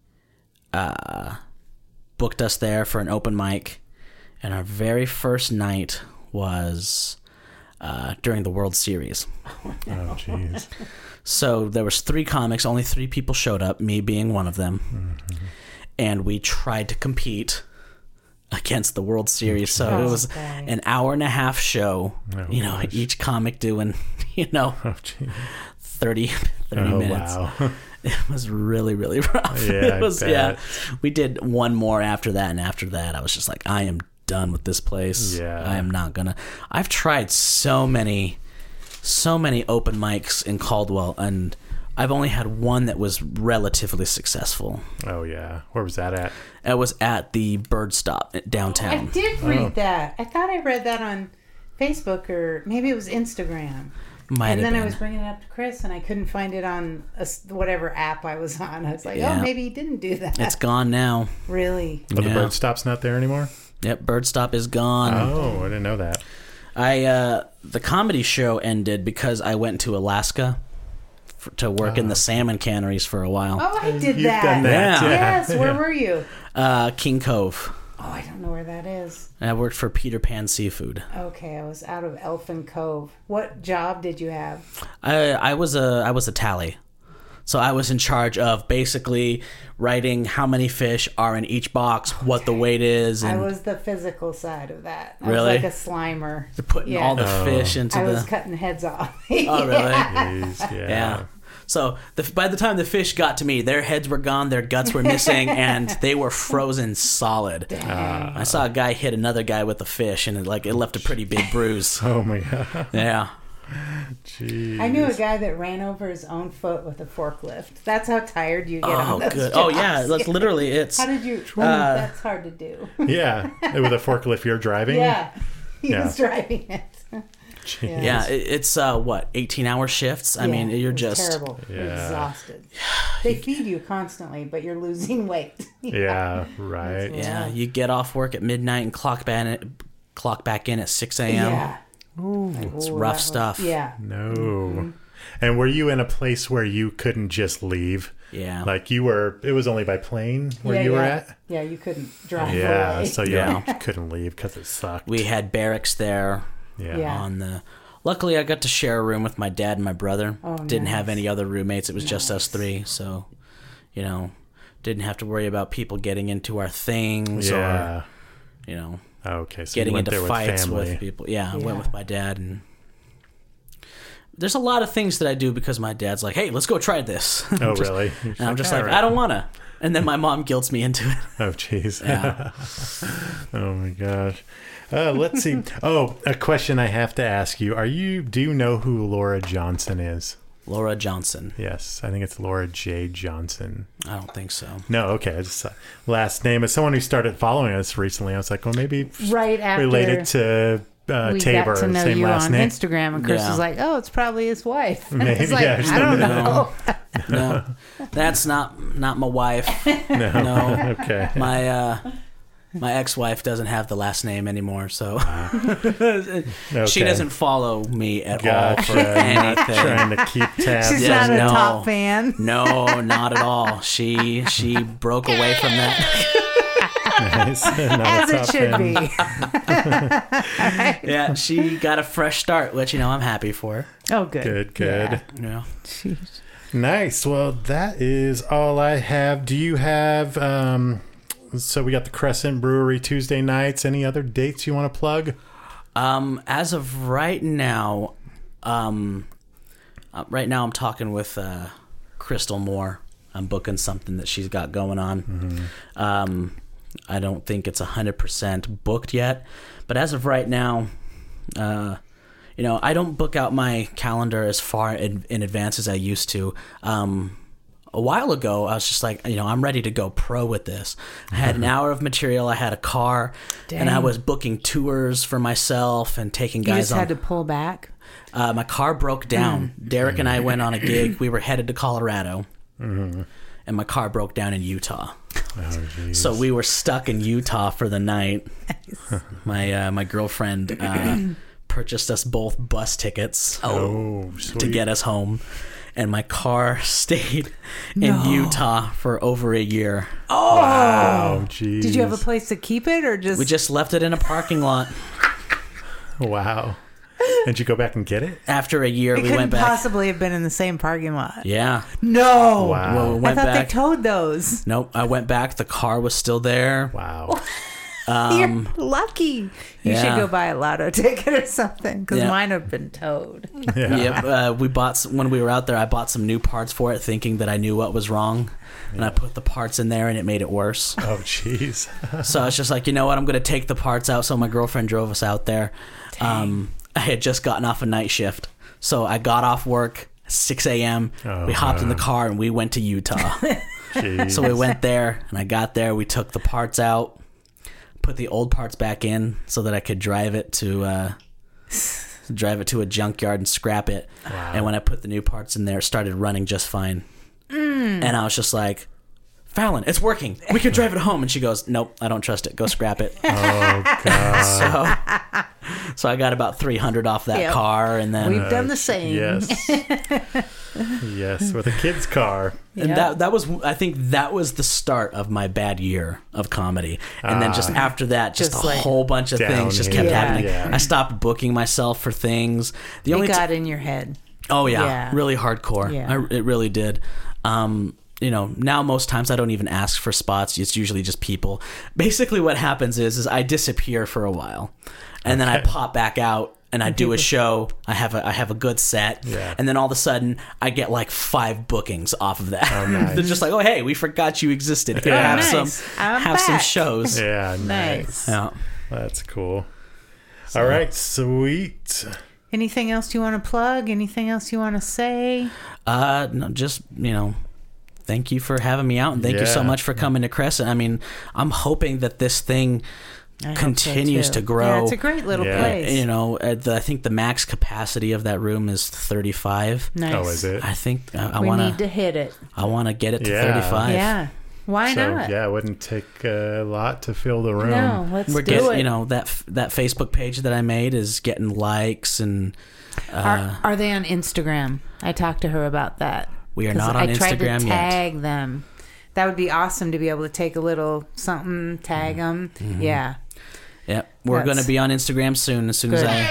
uh, booked us there for an open mic. And our very first night was uh, during the World Series. Oh, jeez. So there was three comics, only three people showed up, me being one of them. Mm-hmm. And we tried to compete against the World Series. So it Oh, was dang. an hour and a half show, Oh, you know, gosh. each comic doing, you know, Oh, jeez. thirty, thirty Oh, minutes. wow. It was really, really rough. Yeah, I it was, bet. yeah. We did one more after that, and after that, I was just like, I am done with this place. Yeah. I am not gonna. I've tried so many, so many open mics in Caldwell, and I've only had one that was relatively successful. Oh, yeah. Where was that at? It was at the Bird Stop downtown. I did read Oh. that. I thought I read that on Facebook or maybe it was Instagram. Might and have then I been. was bringing it up to Chris, and I couldn't find it on a s whatever app I was on. I was like, Yeah. oh, maybe he didn't do that. It's gone now. Really? Oh, the Yeah. bird stop's not there anymore? Yep, Bird Stop is gone. Oh, I didn't know that. I uh, the comedy show ended because I went to Alaska for, to work in the salmon canneries for a while. Oh, I did You've that. done that, Yeah. Yes. yeah. Where were you? Uh, King Cove. Oh, I don't know where that is. And I worked for Peter Pan Seafood. Okay, I was out of Elfin Cove. What job did you have? I I was a I was a tally, so I was in charge of basically writing how many fish are in each box, what the weight is, I and was the physical side of that. I Really? was like a slimer. putting Yeah. all the Oh. fish into I the. was cutting heads off. Oh really? Jeez, yeah. Yeah. So the, by the time the fish got to me, their heads were gone, their guts were missing, and they were frozen solid. Dang. I saw a guy hit another guy with a fish, and it, like it left a pretty big bruise. Oh, my God. Yeah. Jeez. I knew a guy that ran over his own foot with a forklift. That's how tired you get Oh, on those good. jobs. Oh, yeah. That's literally it's. How did you? that's hard to do. Yeah. With a forklift you're driving? Yeah, he Yeah. was driving it. Jeez. Yeah, it, it's uh, what eighteen hour shifts. I mean, Yeah, you're it was just terrible. You're Yeah. exhausted. They feed you constantly, but you're losing weight. Yeah, right. yeah. You get off work at midnight and clock back in, clock back in at six a.m. Yeah. It's Ooh, rough that was- stuff. Yeah. No. And were you in a place where you couldn't just leave? Yeah. Like you were, it was only by plane where yeah, you were yeah. at? Yeah, you couldn't drive Yeah, away. so you Yeah. like, couldn't leave because it sucked. We had barracks there yeah. Yeah. on the. Luckily, I got to share a room with my dad and my brother. Oh, Didn't have nice. any other roommates. It was just us Nice. three. So, you know, didn't have to worry about people getting into our things Yeah. or, you know, Okay, so getting you went into there fights with with, family. people. Yeah, I Yeah. went with my dad, and there's a lot of things that I do because my dad's like, "Hey, let's go try this." Oh, Just- really? You're And I'm just "All like, right." "I don't wanna," and then my mom guilts me into it. Oh, jeez. Yeah. Oh, my gosh. Uh, let's see. Oh, a question I have to ask you. Are you, do you know who Laura Johnson is? Laura Johnson. Yes, I think it's Laura J. Johnson. I don't think so. No, okay. I just uh, last name. As someone who started following us recently, I was like, well, maybe Right after related to uh, we Tabor, got to know same you last on name. Instagram, and Chris Yeah. was like, "Oh, it's probably his wife." And Maybe, it's like, yeah, I just I don't don't know. No, that's not not my wife. No. No. Okay. My uh, My ex-wife doesn't have the last name anymore, so okay. She doesn't follow me at gotcha. all for anything. Trying to keep tabs. She's Yeah, not a no. top fan. No, not at all. She she broke away from that. Nice. Not As a it top should fan. be. Yeah, she got a fresh start, which, you know, I'm happy for. Oh, good. Good, good. Yeah. Yeah. Jeez. Nice. Well, that is all I have. Do you have, um, so we got the Crescent Brewery Tuesday nights. Any other dates you want to plug? Um, as of right now, um, uh, right now I'm talking with uh, Crystal Moore. I'm booking something that she's got going on. Mm-hmm. Um, I don't think it's one hundred percent booked yet, but as of right now, uh, you know, I don't book out my calendar as far in, in advance as I used to. Um, a while ago, I was just like, you know, I'm ready to go pro with this. I had an hour of material, I had a car, Dang. and I was booking tours for myself and taking You guys just on. had to pull back. Uh, my car broke down. Derek and I went on a gig. We were headed to Colorado, Mm-hmm. and my car broke down in Utah. Oh, geez. So we were stuck in Utah for the night. my uh, my girlfriend uh, purchased us both bus tickets Oh, sweet. to get us home, and my car stayed No. in Utah for over a year. Oh, Wow, geez. did you have a place to keep it, or just? We just left it in a parking lot. Wow. Did you go back and get it? After a year, It we couldn't went back. possibly have been in the same parking lot. Yeah. No. Wow. Well, we I went thought back. they towed those. Nope. I went back. The car was still there. Wow. Um, You're lucky. You yeah. should go buy a lotto ticket or something, because Yeah. mine have been towed. Yeah. Yep. Uh, we bought some, when we were out there. I bought some new parts for it, thinking that I knew what was wrong, and I put the parts in there, and it made it worse. Oh, jeez. So I was just like, you know what? I'm going to take the parts out. So my girlfriend drove us out there. Um, I had just gotten off a night shift, so I got off work six a.m. Oh, we hopped in the wow. car and we went to Utah. Jeez. So we went there, and I got there. We took the parts out, put the old parts back in, so that I could drive it to uh, drive it to a junkyard and scrap it. Wow. And when I put the new parts in there, it started running just fine. Mm. And I was just like, Fallon, it's working. We can drive it home. And she goes, nope, I don't trust it. Go scrap it. Oh, God. So, so I got about three hundred off that Yep. car, and then We've done the same. Yes. Yes, with a kid's car. and Yep. that that was I think that was the start of my bad year of comedy. And then just after that, just, Just a like whole bunch of things just kept downhill. happening. Yeah. I stopped booking myself for things. The It only t- got in your head. oh yeah, Yeah. really hardcore. Yeah. I, it really did. Um, you know, now most times I don't even ask for spots. It's usually just people. Basically, what happens is is I disappear for a while, and then I Okay. pop back out. And I do a show. I have a I have a good set, Yeah. and then all of a sudden I get like five bookings off of that. Oh, nice. They're just like, "Oh, hey, we forgot you existed. Here, Oh, have nice. some I'm have some back." shows." Yeah, nice. Nice. Yeah. That's cool. All right, sweet. Anything else you want to plug? Anything else you want to say? Uh, no, just you know, thank you for having me out, and thank you so Yeah. much for coming to Crescent. I mean, I'm hoping that this thing I hope so, continues too. to grow. Yeah, it's a great little Yeah. place. You know, uh, the, I think the max capacity of that room is thirty-five. Nice. Oh, is it? I think uh, I we want need to hit it. I want to get it to Yeah. thirty-five. Yeah. Why So, not? yeah, it wouldn't take a lot to fill the room. No, let's We're do getting, it. you know, that f- that Facebook page that I made is getting likes, and uh, are, are they on Instagram? I talked to her about that. we are 'Cause not on I tried Instagram to yet. tag them. That would be awesome to be able to take a little something, tag them. Mm-hmm. Yeah. Yep, we're That's- going to be on Instagram soon. As soon Good. as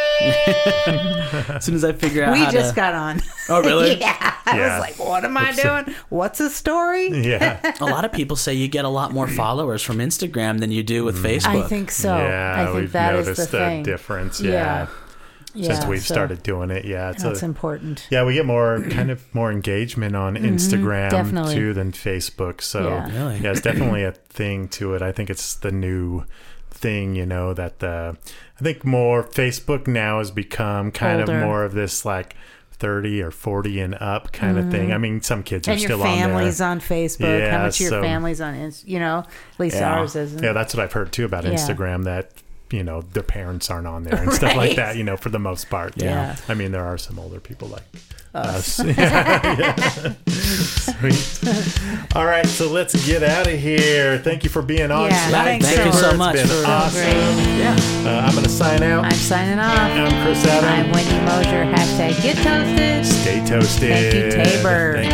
I, as soon as I figure out We how just to. got on. Oh, really? yeah. I Yeah. was like, what am I doing? What's a story? Yeah. A lot of people say you get a lot more followers from Instagram than you do with Facebook. I think so. Yeah, I think we've that is noticed the a thing. difference. Yeah. Yeah. Since Yeah, we've so started doing it. Yeah. It's That's a, important. yeah, we get more kind of more engagement on Instagram definitely. too than Facebook. So Yeah. Really? yeah, it's definitely a thing to it. I think it's the new thing, you know, that the I think more Facebook now has become kind Older. of more of this like thirty or forty and up kind of thing. I mean, some kids are And your still on there. family's on, Facebook. Yeah, How much of your so- family's on Inst- you know, at least Yeah. ours isn't. Yeah, that's what I've heard too about Yeah. Instagram, that you know their parents aren't on there and stuff Right. like that, you know, for the most part. Yeah. I mean, there are some older people like Us. us. Yeah, yeah. Sweet. All right, so let's get out of here. Thank you for being on. Yeah, thank thanks you so so much. much. It's been for, awesome. great. Yeah. Uh, I'm going to sign out. I'm signing off. I'm Chris Adam. I'm Wendy Mosier. Hashtag get toasted. Stay toasted. Thank you, Tabor. Thank